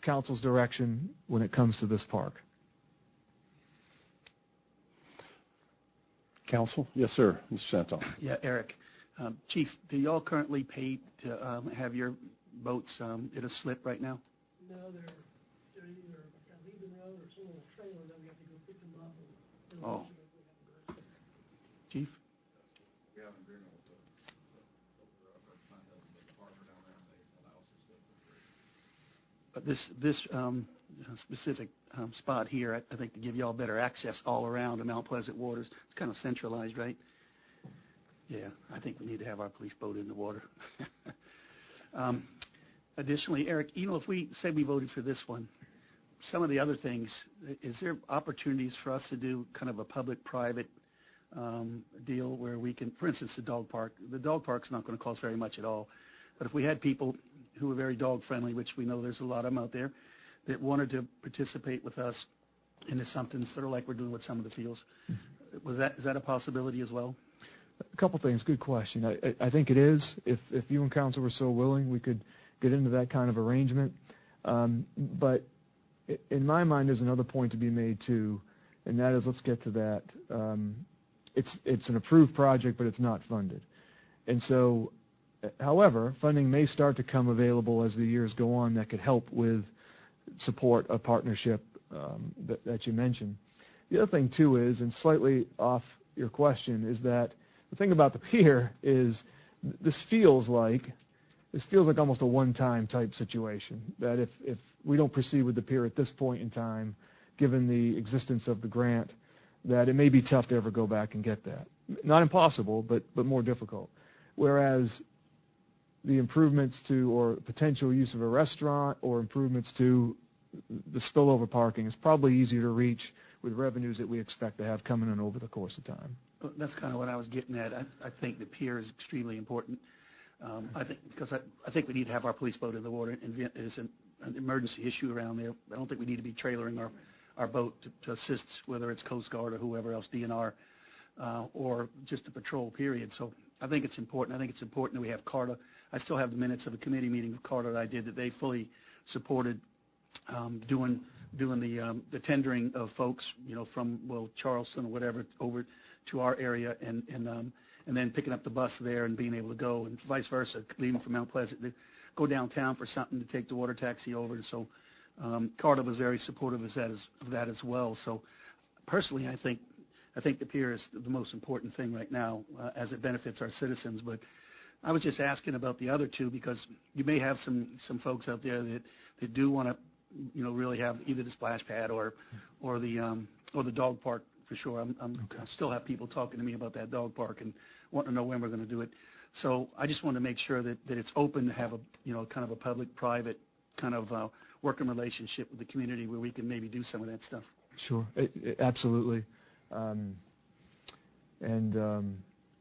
council's direction when it comes to this park. Council? Yes, sir. Mister Chantal. Yeah, Eric. Um, Chief, do y'all currently pay to um, have your boats um, in a slip right now? No, they're, they're either at Lebanon Road or some little trailer that we have to go pick them up. And, and Oh. Chief? We have an agreement with the, the, the, the harbor down there, and they allow us to slip for free. But this this um, specific um, spot here, I, I think, to give y'all better access all around the Mount Pleasant waters, it's kind of centralized, right? Yeah, I think we need to have our police boat in the water. um, additionally, Eric, you know, if we say we voted for this one, some of the other things, is there opportunities for us to do kind of a public-private um, deal where we can, for instance, the dog park. The dog park's not going to cost very much at all, but if we had people who are very dog-friendly, which we know there's a lot of them out there, that wanted to participate with us into something sort of like we're doing with some of the fields, was that is that a possibility as well? A couple things. Good question. I, I, I think it is. If if you and council were so willing, we could get into that kind of arrangement. Um, but in my mind, there's another point to be made too, and that is, let's get to that. Um, it's it's an approved project, but it's not funded, and so, however, funding may start to come available as the years go on that could help with support a partnership um, that, that you mentioned. The other thing too is, and slightly off your question, is that the thing about the pier is this feels like this feels like almost a one-time type situation, that if, if we don't proceed with the pier at this point in time, given the existence of the grant, that it may be tough to ever go back and get that. Not impossible, but, but more difficult. Whereas the improvements to or potential use of a restaurant or improvements to the spillover parking is probably easier to reach with revenues that we expect to have coming in over the course of time. That's kind of what I was getting at. I, I think the pier is extremely important. Um, I think because I, I think we need to have our police boat in the water, and it is an, an emergency issue around there. I don't think we need to be trailering our, our boat to, to assist, whether it's Coast Guard or whoever else, D N R, uh, or just a patrol period. So I think it's important. I think it's important that we have CARTA. I still have the minutes of a committee meeting with CARTA that I did that they fully supported um, doing doing the um, the tendering of folks, you know, from well Charleston or whatever over to our area, and and um, and then picking up the bus there and being able to go, and vice versa, leaving from Mount Pleasant to go downtown for something to take the water taxi over. And so um, CARTA was very supportive of that as of that as well. So personally, I think I think the pier is the most important thing right now uh, as it benefits our citizens. But I was just asking about the other two because you may have some some folks out there that that do want to, you know, really have either the splash pad or or the um, or the dog park for sure. I'm, I'm okay. I still have people talking to me about that dog park and wanting to know when we're going to do it. So I just want to make sure that, that it's open to have a, you know, kind of a public-private kind of uh, working relationship with the community where we can maybe do some of that stuff. Sure, it, it, absolutely. Um, and um,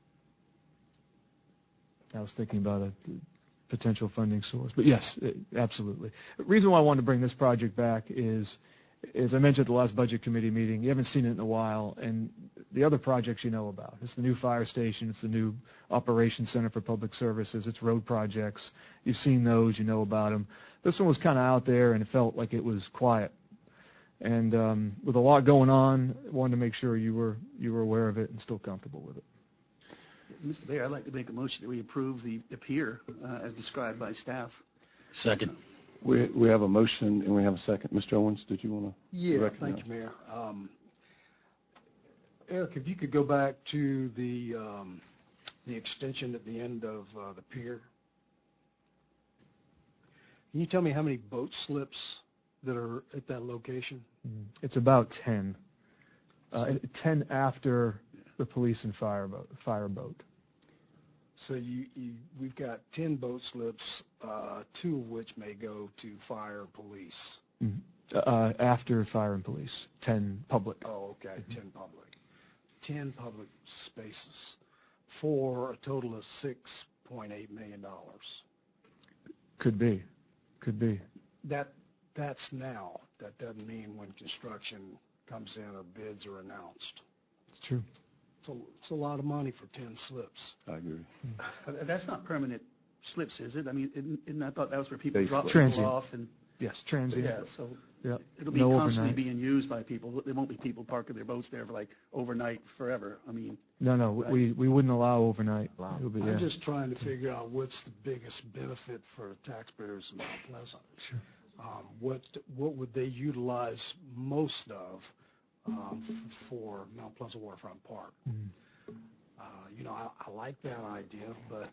I was thinking about a potential funding source, but yes, it, absolutely. The reason why I wanted to bring this project back is, as I mentioned at the last budget committee meeting, you haven't seen it in a while, and the other projects you know about. It's the new fire station, it's the new operations center for public services, it's road projects. You've seen those, you know about them. This one was kind of out there, and it felt like it was quiet. And um, with a lot going on, I wanted to make sure you were you were aware of it and still comfortable with it. Mister Mayor, I'd like to make a motion that we approve the, the pier uh, as described by staff. Second. We we have a motion and we have a second. Mister Owens, did you want to Yeah, recognize? thank you, Mayor. Um, Eric, if you could go back to the um, the extension at the end of uh, the pier. Can you tell me how many boat slips that are at that location? It's about ten. Uh, ten after the police and fire boat. Fire boat. So you, you we've got ten boat slips, uh, two of which may go to fire and police. Mm-hmm. Uh, after fire and police, ten public. Oh, okay, mm-hmm. ten public. ten public spaces for a total of six point eight million dollars. Could be. Could be. That That's now. That doesn't mean when construction comes in or bids are announced. It's true. It's a, it's a lot of money for ten slips. I agree. That's not permanent slips, is it? I mean, isn't, isn't I thought that was where people They drop transient. people off and Yes, transient. Yeah, so Yep. it'll be No constantly overnight. being used by people. There won't be people parking their boats there for like overnight forever. I mean, No, no, Right. we, we wouldn't allow overnight. It would be, I'm yeah. just trying to figure out what's the biggest benefit for taxpayers in Mount Pleasant. Sure. Um, what what would they utilize most of um, f- for Mount Pleasant Waterfront Park? Mhm. Uh, you know, I, I like that idea, but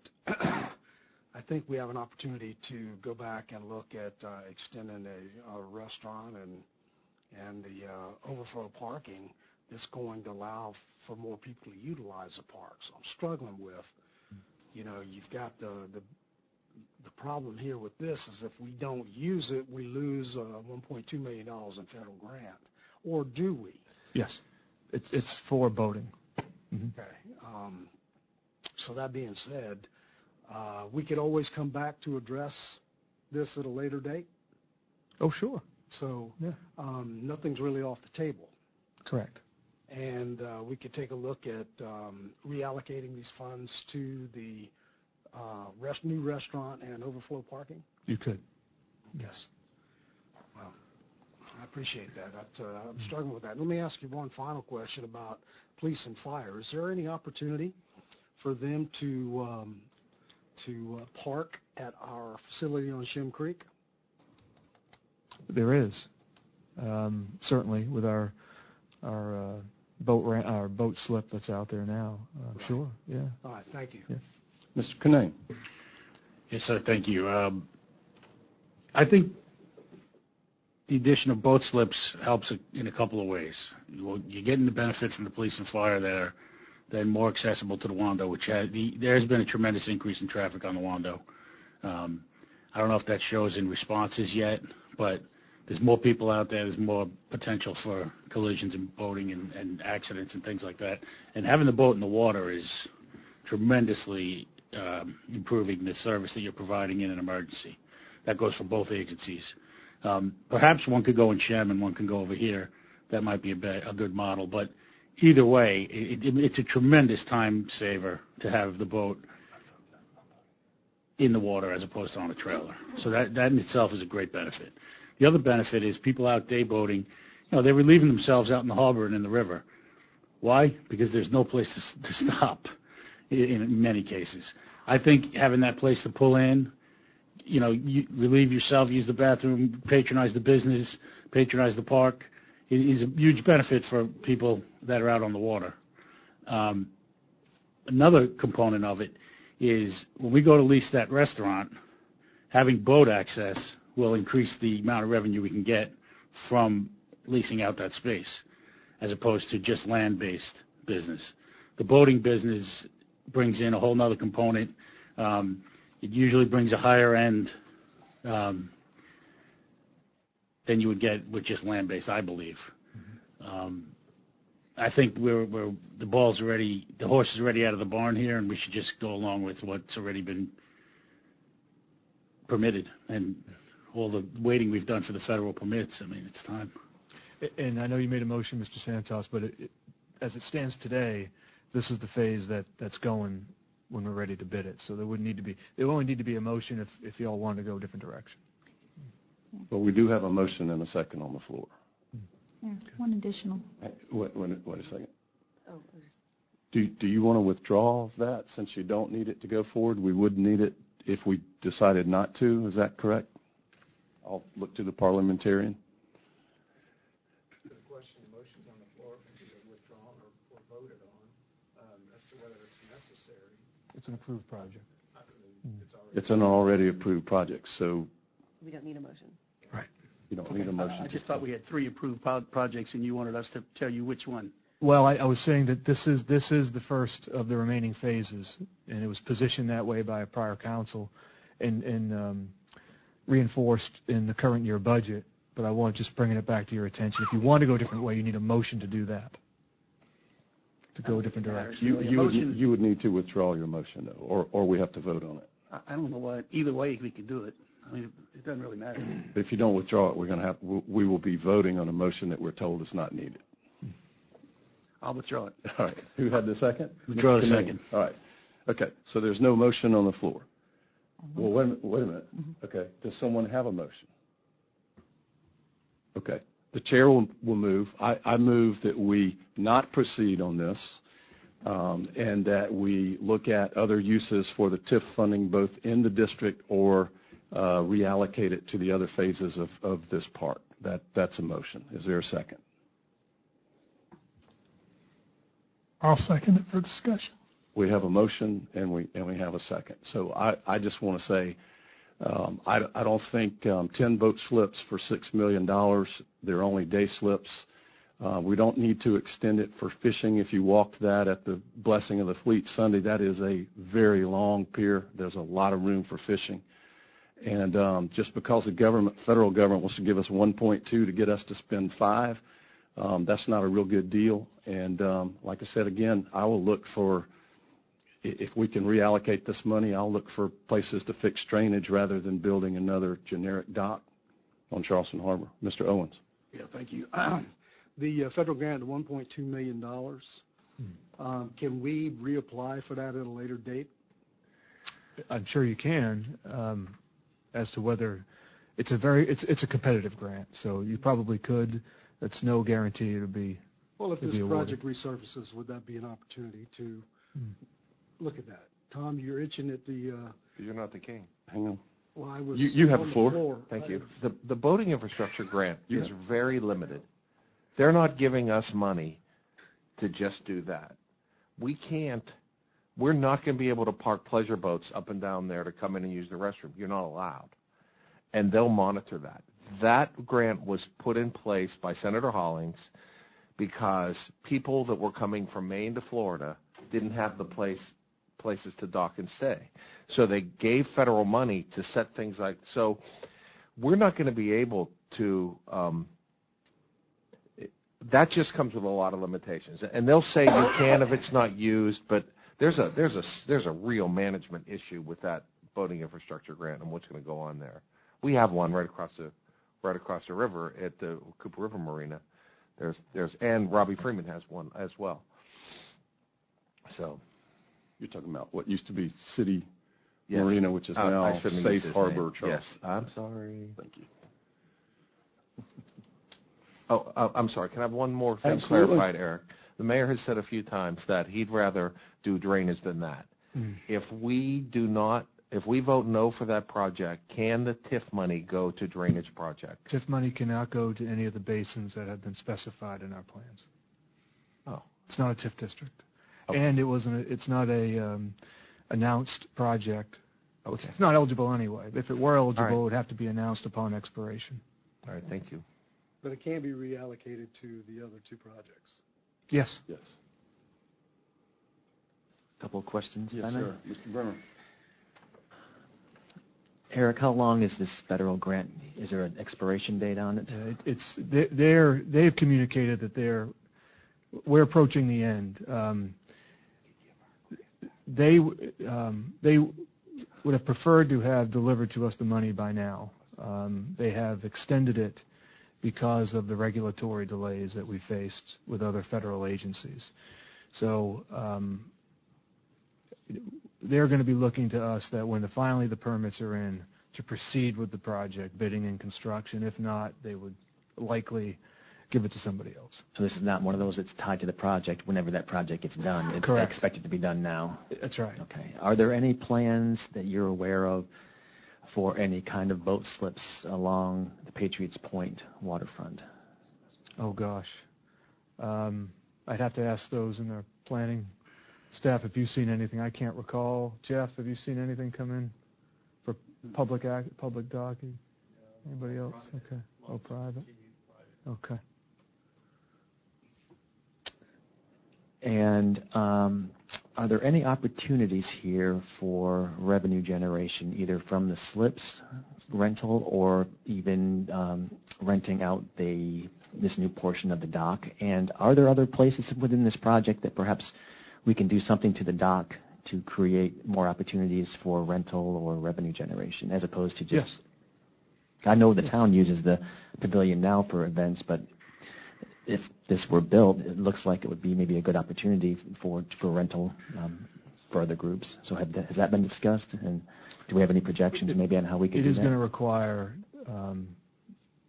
I think we have an opportunity to go back and look at uh, extending a, a restaurant and and the uh, overflow parking that's going to allow for more people to utilize the park. So I'm struggling with, you know, you've got the the the problem here with this is if we don't use it, we lose uh, one point two million dollars in federal grant, or do we? Yes, it's it's for boating. Mhm. Okay. Um, so that being said, uh, we could always come back to address this at a later date. Oh, sure. So Yeah. um, nothing's really off the table. Correct. And uh, we could take a look at um, reallocating these funds to the uh, rest, new restaurant and overflow parking. You could. Yes. Well, I appreciate that. That's, uh, I'm struggling with that. Let me ask you one final question about police and fire. Is there any opportunity for them to um, to uh, park at our facility on Shim Creek? There is, um, certainly with our our uh, boat ra- our boat slip that's out there now. Uh, Right. Sure. Yeah. All right. Thank you. Yeah. Mister Canane. Yes, sir. Thank you. Um, I think the addition of boat slips helps in a couple of ways. Well, you're getting the benefit from the police and fire that are then more accessible to the Wando, which has, the, there has been a tremendous increase in traffic on the Wando. Um, I don't know if that shows in responses yet, but there's more people out there. There's more potential for collisions and boating and, and accidents and things like that. And having the boat in the water is tremendously um, improving the service that you're providing in an emergency. That goes for both agencies. Um, perhaps one could go in Shem and one can go over here. That might be a, be- a good model. But either way, it, it, it's a tremendous time saver to have the boat in the water as opposed to on a trailer. So that, that in itself is a great benefit. The other benefit is people out day boating, you know, they're relieving themselves out in the harbor and in the river. Why? Because there's no place to, to stop in, in many cases. I think having that place to pull in, you know, you relieve yourself, use the bathroom, patronize the business, patronize the park, is a huge benefit for people that are out on the water. Um, another component of it is when we go to lease that restaurant, having boat access will increase the amount of revenue we can get from leasing out that space as opposed to just land-based business. The boating business brings in a whole nother component. Um, it usually brings a higher end um, than you would get with just land-based, I believe. Mm-hmm. Um, I think we're, we're the ball's already, the horse is already out of the barn here, and we should just go along with what's already been permitted. And all the waiting we've done for the federal permits, I mean, it's time. And I know you made a motion, Mister Santos, but it, it, as it stands today, this is the phase that, that's going when we're ready to bid it. So there would need to be, there would only need to be a motion if, if you all want to go a different direction. Well, we do have a motion and a second on the floor. Yeah, one additional. Wait, wait, wait a second. Oh, Do, do you want to withdraw that since you don't need it to go forward? We would need it if we decided not to. Is that correct? I'll look to the parliamentarian. The question, the motion's on the floor, can be withdrawn or, or voted on um, as to whether it's necessary. It's an approved project. I mean, it's already It's an already approved project, so we don't need a motion. you don't need a motion. I just thought we had three approved pro- projects, and you wanted us to tell you which one. Well, I, I was saying that this is this is the first of the remaining phases, and it was positioned that way by a prior council, and, and um, reinforced in the current year budget. But I want to just bringing it back to your attention. If you want to go a different way, you need a motion to do that, to go a different direction. You, Really, a you, would, motion- you would need to withdraw your motion, though, or, or we have to vote on it. I, I don't know what. Either way, we could do it. I mean, it doesn't really matter. If you don't withdraw it, we're going to have, we we will be voting on a motion that we're told is not needed. I'll withdraw it. All right. Who had the second? Withdraw the Mister Canane. second. All right. Okay. So there's no motion on the floor. Well, wait a minute. Wait a minute. Okay. Does someone have a motion? Okay. The chair will, will move. I, I move that we not proceed on this, um, and that we look at other uses for the T I F funding both in the district or uh, reallocate it to the other phases of, of this park. That, that's a motion. Is there a second? I'll second it for discussion. We have a motion and we, and we have a second. So I, I just want to say, Um, I, I don't think um, ten boat slips for six million dollars. They're only day slips. Uh, we don't need to extend it for fishing. If you walked that at the Blessing of the Fleet Sunday, that is a very long pier. There's a lot of room for fishing. And um, just because the government, federal government wants to give us one point two to get us to spend five, um, that's not a real good deal. And um, like I said, again, I will look for, if we can reallocate this money, I'll look for places to fix drainage rather than building another generic dock on Charleston Harbor. Mister Owens. Yeah, thank you. The uh, federal grant of one point two million dollars, Hmm. um, can we reapply for that at a later date? I'm sure you can. Um, as to whether it's a very it's it's a competitive grant, so you probably could. That's no guarantee it'll be. Well, if it'll this be awarded. project resurfaces, would that be an opportunity to Hmm. look at that? Tom, you're itching at the. Uh, You're not the king. Hang on. well, I was. You- you have on the floor. Thank I- you. The, the boating infrastructure grant You is have- very limited. They're not giving us money to just do that. We can't, we're not going to be able to park pleasure boats up and down there to come in and use the restroom. You're not allowed. And they'll monitor that. That grant was put in place by Senator Hollings because people that were coming from Maine to Florida didn't have the place places to dock and stay. So they gave federal money to set things like, so we're not going to be able to, um, that just comes with a lot of limitations. And they'll say you can if it's not used, but there's a, there's a, there's a real management issue with that boating infrastructure grant and what's going to go on there. We have one right across the, right across the river at the Cooper River Marina. There's, there's, and Robbie Freeman has one as well. So. You're talking about what used to be City Yes. Marina, which is Uh, now I shouldn't have Safe used his Harbor, name. Charleston. Yes, I'm sorry. Thank you. Oh, uh, I'm sorry. Can I have one more thing Absolutely. clarified, Eric? The mayor has said a few times that he'd rather do drainage than that. Mm. If we do not, if we vote no for that project, can the T I F money go to drainage projects? T I F money cannot go to any of the basins that have been specified in our plans. Oh. It's not a T I F district, Okay. and it wasn't. A, it's not a um, announced project. Okay. It's not eligible anyway. If it were eligible, All right. it would have to be announced upon expiration. All right, thank you. But it can be reallocated to the other two projects. Yes. Yes. Couple of questions, if I Yes, may. sir. Mister Bremer. Eric, how long is this federal grant? Is there an expiration date on it? Uh, it, it's they, they're they've communicated that they're we're approaching the end. Um, they um, they would have preferred to have delivered to us the money by now. Um, they have extended it because of the regulatory delays that we faced with other federal agencies. So um, they're going to be looking to us that when the, finally the permits are in to proceed with the project, bidding and construction. If not, they would likely give it to somebody else. So this is not one of those that's tied to the project whenever that project gets done. It's Correct. expected to be done now. That's right. Okay. Are there any plans that you're aware of for any kind of boat slips along the Patriots Point waterfront? Oh, gosh. Um, I'd have to ask those in their planning staff if you've seen anything. I can't recall. Jeff, have you seen anything come in for public act, public docking? Anybody else? Okay. Oh, private? Okay. And um, are there any opportunities here for revenue generation, either from the slips rental or even um, renting out the this new portion of the dock? And are there other places within this project that perhaps we can do something to the dock to create more opportunities for rental or revenue generation, as opposed to just? Yes. I know the town uses the pavilion now for events, but if this were built, it looks like it would be maybe a good opportunity for for rental um, for other groups. So have, has that been discussed? And do we have any projections maybe on how we could It do is that? going to require um,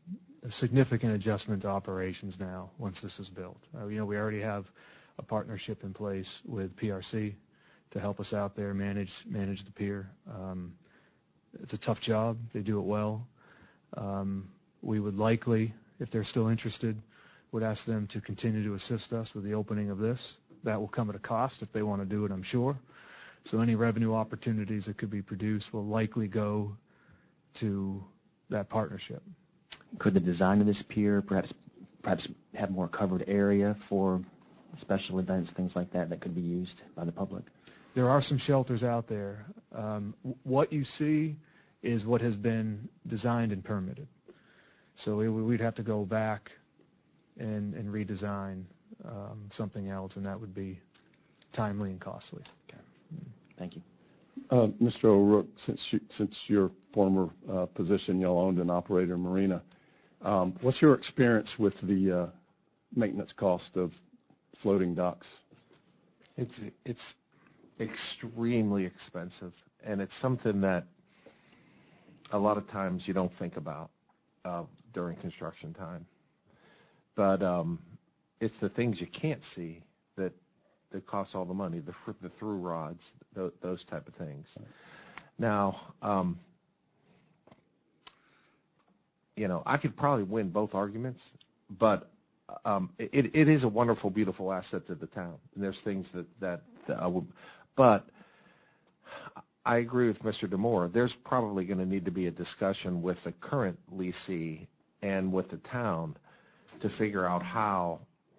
a significant adjustment to operations now once this is built. Uh, you know, we already have a partnership in place with P R C to help us out there manage manage the pier. Um, it's a tough job. They do it well. Um, we would likely, if they're still interested, would ask them to continue to assist us with the opening of this. That will come at a cost if they want to do it, I'm sure. So any revenue opportunities that could be produced will likely go to that partnership. Could the design of this pier perhaps perhaps have more covered area for special events, things like that, that could be used by the public? There are some shelters out there. Um, what you see is what has been designed and permitted. So it, we'd have to go back and, and redesign um, something else, and that would be timely and costly. Okay. Thank you. Uh, Mister O'Rourke, since you, since your former uh, position, y'all owned and operated a marina, um, what's your experience with the uh, maintenance cost of floating docks? It's it's extremely expensive, and it's something that a lot of times you don't think about uh, during construction time. But um, it's the things you can't see that that cost all the money, the the through rods, th- those type of things. Now, um, you know, I could probably win both arguments, but um, it, it is a wonderful, beautiful asset to the town. And there's things that, that, that I would, but I agree with Mister DeMore. There's probably going to need to be a discussion with the current leasee and with the town to figure out how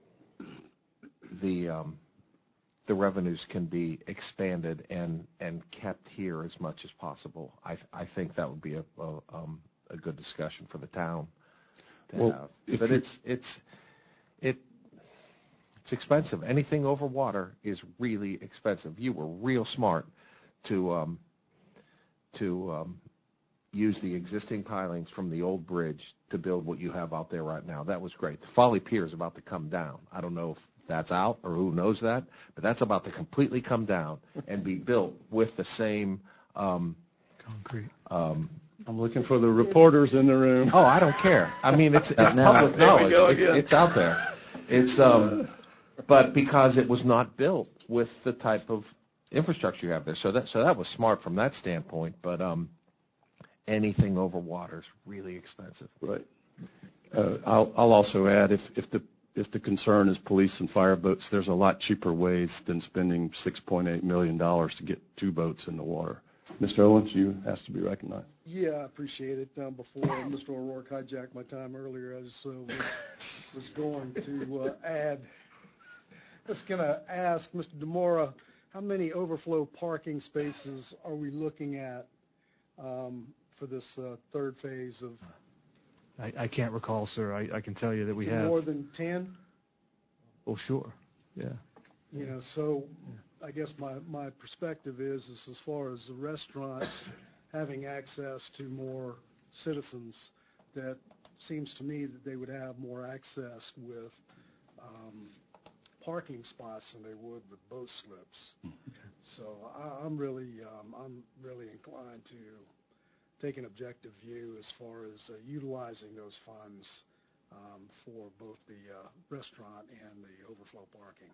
the um, the revenues can be expanded and, and kept here as much as possible. I I think that would be a a, um, a good discussion for the town to Well, have. But it's it's it it's expensive. Anything over water is really expensive. You were real smart to um, to um, use the existing pilings from the old bridge to build what you have out there right now. That was great. The Folly Pier is about to come down. I don't know if that's out or who knows that, but that's about to completely come down and be built with the same um, concrete. Um, I'm looking for the reporters in the room. Oh, I don't care. I mean, it's it's Now, public there we knowledge. go It's, again. it's out there. It's um, but because it was not built with the type of infrastructure you have there, so that so that was smart from that standpoint. But um, anything over water is really expensive. Right. Uh, I'll, I'll also add, if, if the if the concern is police and fire boats, there's a lot cheaper ways than spending six point eight million dollars to get two boats in the water. Mister Owens, you asked to be recognized. Yeah, I appreciate it. Um, before Mister O'Rourke hijacked my time earlier, I was, uh, was, was going to uh, add, I was going to ask Mister DeMora, how many overflow parking spaces are we looking at um, for this uh, third phase of? I, I can't recall, sir. I, I can tell you that we have. More than ten? Oh, sure. Yeah. You know, so I guess my, my perspective is, is as far as the restaurants having access to more citizens, that seems to me that they would have more access with um, parking spots than they would with boat slips. So I, I'm really um, I'm really inclined to take an objective view as far as uh, utilizing those funds um, for both the uh, restaurant and the overflow parking.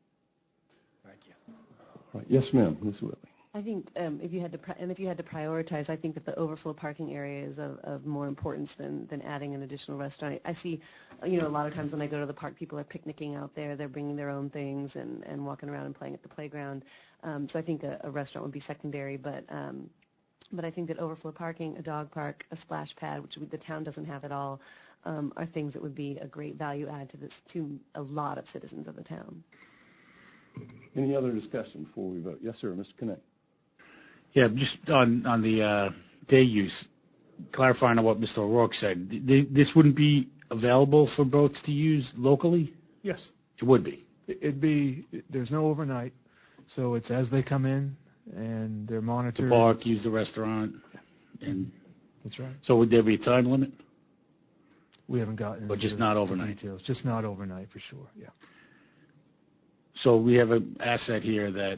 Thank you. All right. Yes, ma'am. Miz Whitley. I think um, if you had to, pri- and if you had to prioritize, I think that the overflow parking area is of, of more importance than, than adding an additional restaurant. I see, you know, a lot of times when I go to the park, people are picnicking out there. They're bringing their own things and, and walking around and playing at the playground. Um, so I think a, a restaurant would be secondary, but um, but I think that overflow parking, a dog park, a splash pad, which we, the town doesn't have at all, um, are things that would be a great value add to this to a lot of citizens of the town. Any other discussion before we vote? Yes, sir. Mister Connect. Yeah, just on on the uh, day use, clarifying on what Mister O'Rourke said, th- this wouldn't be available for boats to use locally? Yes. It would be. It'd be, there's no overnight, so it's as they come in and they're monitored. The park, use the restaurant, and That's right. so would there be a time limit? We haven't gotten But into just the- not the overnight. details. Just not overnight for sure, yeah. So we have an asset here that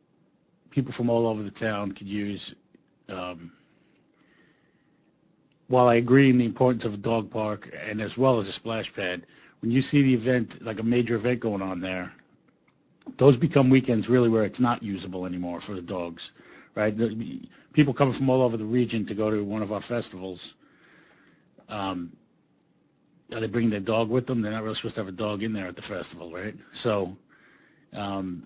people from all over the town could use. Um, while I agree in the importance of a dog park and as well as a splash pad, when you see the event, like a major event going on there, those become weekends really where it's not usable anymore for the dogs, right? The, people coming from all over the region to go to one of our festivals, um, are they bringing their dog with them? They're not really supposed to have a dog in there at the festival, right? So, um,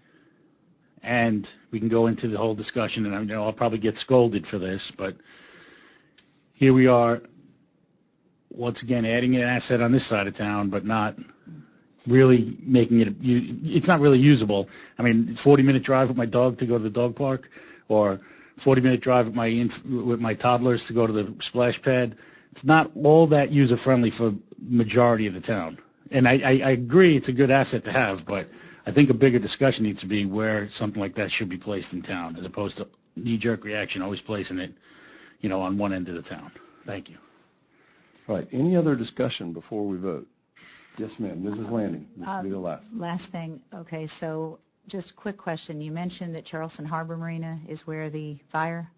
and we can go into the whole discussion, and I know I'll probably get scolded for this, but here we are, once again, adding an asset on this side of town, but not really making it, it's not really usable. I mean, forty-minute drive with my dog to go to the dog park, or forty-minute drive with my with my toddlers to go to the splash pad. It's not all that user-friendly for majority of the town. And I, I, I agree it's a good asset to have, but I think a bigger discussion needs to be where something like that should be placed in town, as opposed to knee-jerk reaction, always placing it, you know, on one end of the town. Thank you. All right. Any other discussion before we vote? Yes, ma'am. Missus Lanning. This will be the last. Last thing. Okay, so just a quick question. You mentioned that Charleston Harbor Marina is where the fire,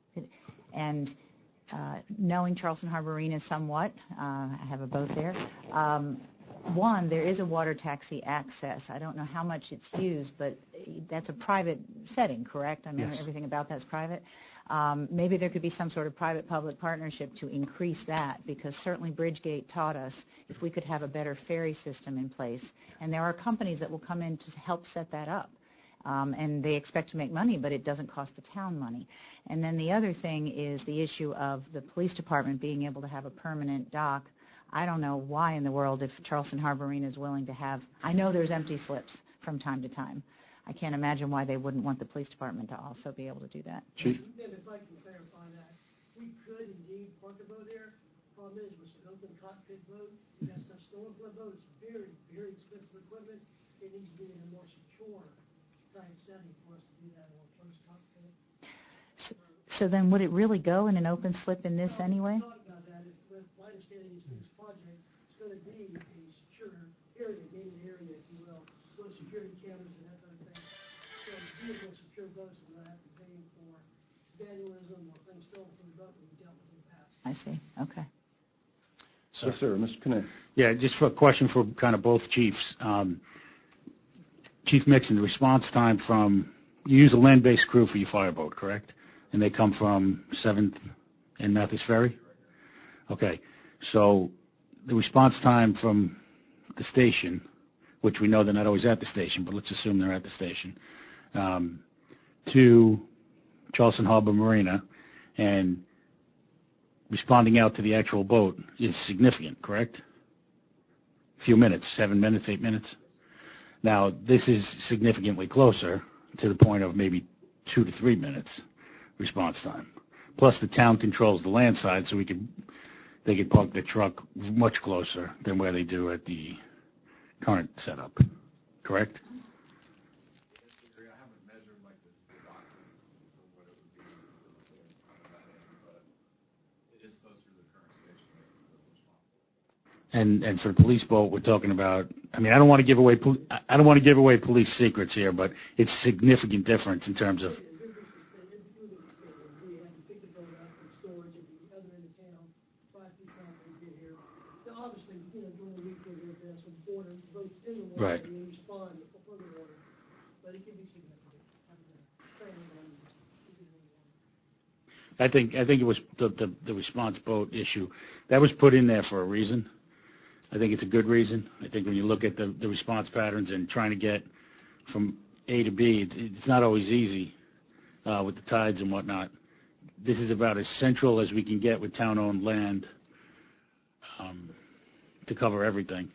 and uh, knowing Charleston Harbor Marina somewhat, uh, I have a boat there. Um, one, there is a water taxi access. I don't know how much it's used, but that's a private setting, correct? I mean, Yes. everything about that's private. Um, maybe there could be some sort of private-public partnership to increase that, because certainly Bridgegate taught us if we could have a better ferry system in place. And there are companies that will come in to help set that up. Um, and they expect to make money, but it doesn't cost the town money. And then the other thing is the issue of the police department being able to have a permanent dock. I don't know why in the world, if Charleston Harbor Marina is willing to have, I know there's empty slips from time to time. I can't imagine why they wouldn't want the police department to also be able to do that. Chief? And if I can clarify that, we could indeed park a boat there. Problem is, with an open cockpit boat, you got stuff stolen from the boat. It's very, very expensive equipment. It needs to be in a more secure type setting for us to do that on a closed cockpit. So, so then would it really go in an open slip in this Well, anyway? we talked about that. If, with my understanding is this project, it's going to be a secure area, gated area, if you will, with security cameras and that kind of thing. So to be a more secure boat, so we're not have to pay for vandalism or things stolen from the boat that we dealt with in the past. I see. Okay. So, Yes, sir. Mister Connect. yeah, just for a question for kind of both chiefs. Um, Chief Mixon, the response time from, you use a land-based crew for your fireboat, correct? And they come from seventh and Mathis Ferry? Okay. So the response time from the station, which we know they're not always at the station, but let's assume they're at the station, um, to Charleston Harbor Marina and responding out to the actual boat is significant, correct? A few minutes, seven minutes, eight minutes? Now, this is significantly closer to the point of maybe two to three minutes response time. Plus, the town controls the land side, so we could they could park the truck much closer than where they do at the current setup. Correct? I haven't measured like the, the docking or what it would be on that end, but it is closer to the current station that we're responsible. And and for the police boat, we're talking about. I mean, I don't want to give away. I don't want to give away police secrets here, but it's significant difference in terms of. We had to pick the boat up from storage at the other end of town, five feet down when we get here. Now, obviously, you know, during the week we're there, there's some border boats in the water, Right. and we respond before the water, but it can be significant. Having the training on the water. I think I think it was the, the the response boat issue that was put in there for a reason. I think it's a good reason. I think when you look at the, the response patterns and trying to get from A to B, it, it's not always easy uh, with the tides and whatnot. This is about as central as we can get with town-owned land um, to cover everything.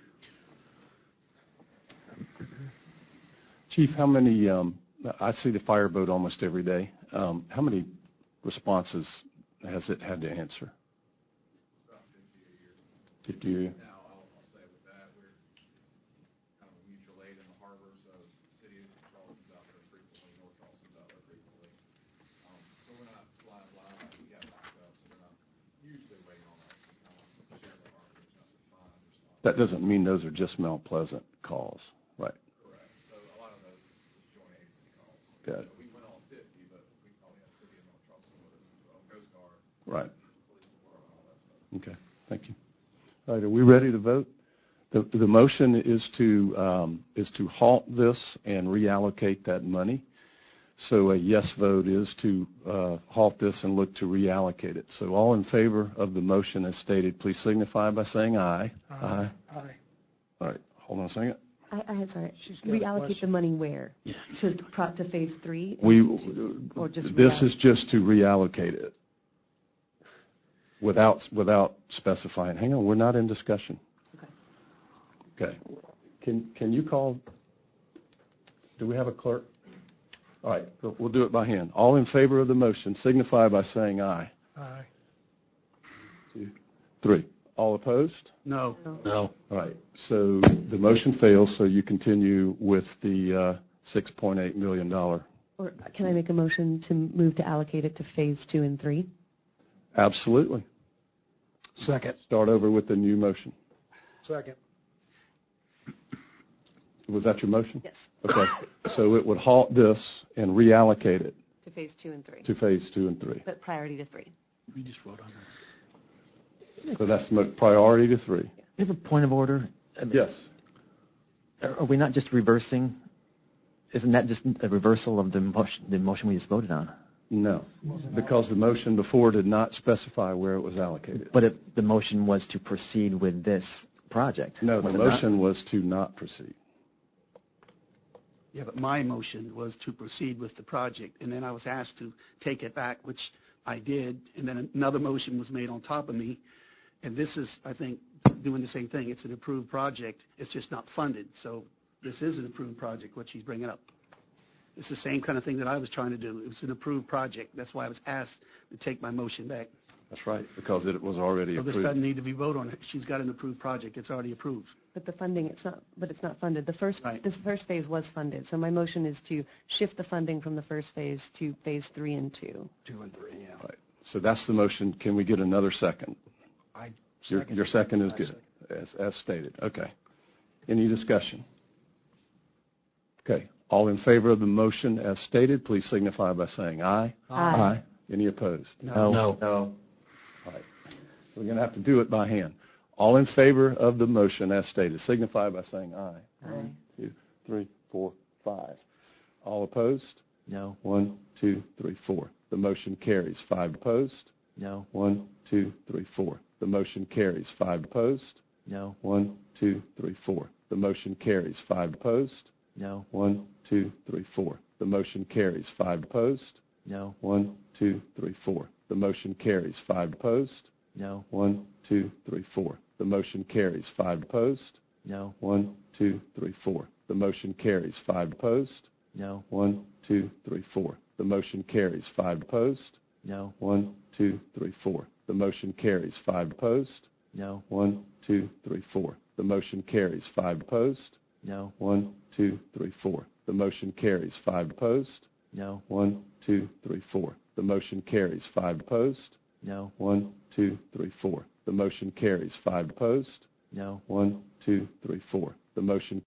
Chief, how many, um, I see the fireboat almost every day. Um, how many responses has it had to answer? About fifty a year. fifty a year? Now, I'll, I'll say with that, we're kind of a mutual aid in the harbor, so City of Charleston's out there frequently, North Charleston's out there frequently. Um, so we're not flying blind, like we have backups, so we're not usually waiting on us. We kind of share the harbor, which is fine. Respond. That doesn't mean those are just Mount Pleasant calls, right? Correct. So a lot of those is joint agency calls. Got it. So we went on fifty, but we probably have City of North Charleston with us as well, Coast Guard. Right. Police department, all Okay, thank you. All right, are we ready to vote? The, the motion is to, um, is to halt this and reallocate that money. So a yes vote is to uh, halt this and look to reallocate it. So all in favor of the motion as stated, please signify by saying aye. Aye. Aye. All right, hold on a second. I, I had, sorry, She's got a reallocate the question. money where? To, pro- to phase three? We, Or just this reallocate? is just to reallocate it without, without specifying. Hang on, we're not in discussion. Okay. Okay. Can, can you call, do we have a clerk? All right, we'll do it by hand. All in favor of the motion signify by saying aye. Aye. Two, three. All opposed? No. No. All right, so the motion fails, so you continue with the uh, six point eight million dollars. Or can I make a motion to move to allocate it to phase two and three? Absolutely. Second. Start over with the new motion. Second. Was that your motion? Yes. Okay, so it would halt this and reallocate it To phase two and three. to phase two and three. But priority to three. We just vote on that. So that's mo- priority to three. You have a point of order? I mean, Yes. Are are we not just reversing? Isn't that just a reversal of the motion, the motion we just voted on? No, because the motion before did not specify where it was allocated. But it, the motion was to proceed with this project. No, was the it not? motion was to not proceed. Yeah, but my motion was to proceed with the project, and then I was asked to take it back, which I did, and then another motion was made on top of me, and this is, I think, doing the same thing. It's an approved project. It's just not funded, so this is an approved project, what she's bringing up. It's the same kind of thing that I was trying to do. It was an approved project. That's why I was asked to take my motion back. That's right, because it was already So this approved. doesn't need to be voted on. She's got an approved project. It's already approved. But the funding, it's not, but it's not funded. The first, Right. this first phase was funded. So my motion is to shift the funding from the first phase to phase three and two. Two and three, yeah. Right. So that's the motion. Can we get another second? I Your, second. your second is I good, second. as, as stated. Okay. Any discussion? Okay. All in favor of the motion as stated, please signify by saying aye. Aye. Any opposed? No. No. No. All right. We're going to have to do it by hand. All in favor of the motion as stated, signify by saying aye. Aye. One, two, three, four, five. All opposed? No. One, two, three, four. The motion carries. Five opposed? No. One, two, three, four. The motion carries. Five opposed? No. One, two, three, four. The motion carries. Five opposed? No. One, two, three, four. The motion carries. Five opposed? No. One, two, three, four. The motion carries. Five opposed? No. One, two, three, four. The motion carries. Five opposed? No. One, two, three, four. The motion carries. Five opposed? No. One, two, three, four. The motion carries. Five opposed? No. One, two, three, four. The motion carries. Five opposed? No. One, two, three, four. The motion carries. Five opposed? No. One, two, three, four. The motion carries. Five opposed? No. One, two, three, four. The motion carries. Five opposed? No. One, two, three, four. The motion carries. Five opposed? No. One, two, three, four. The motion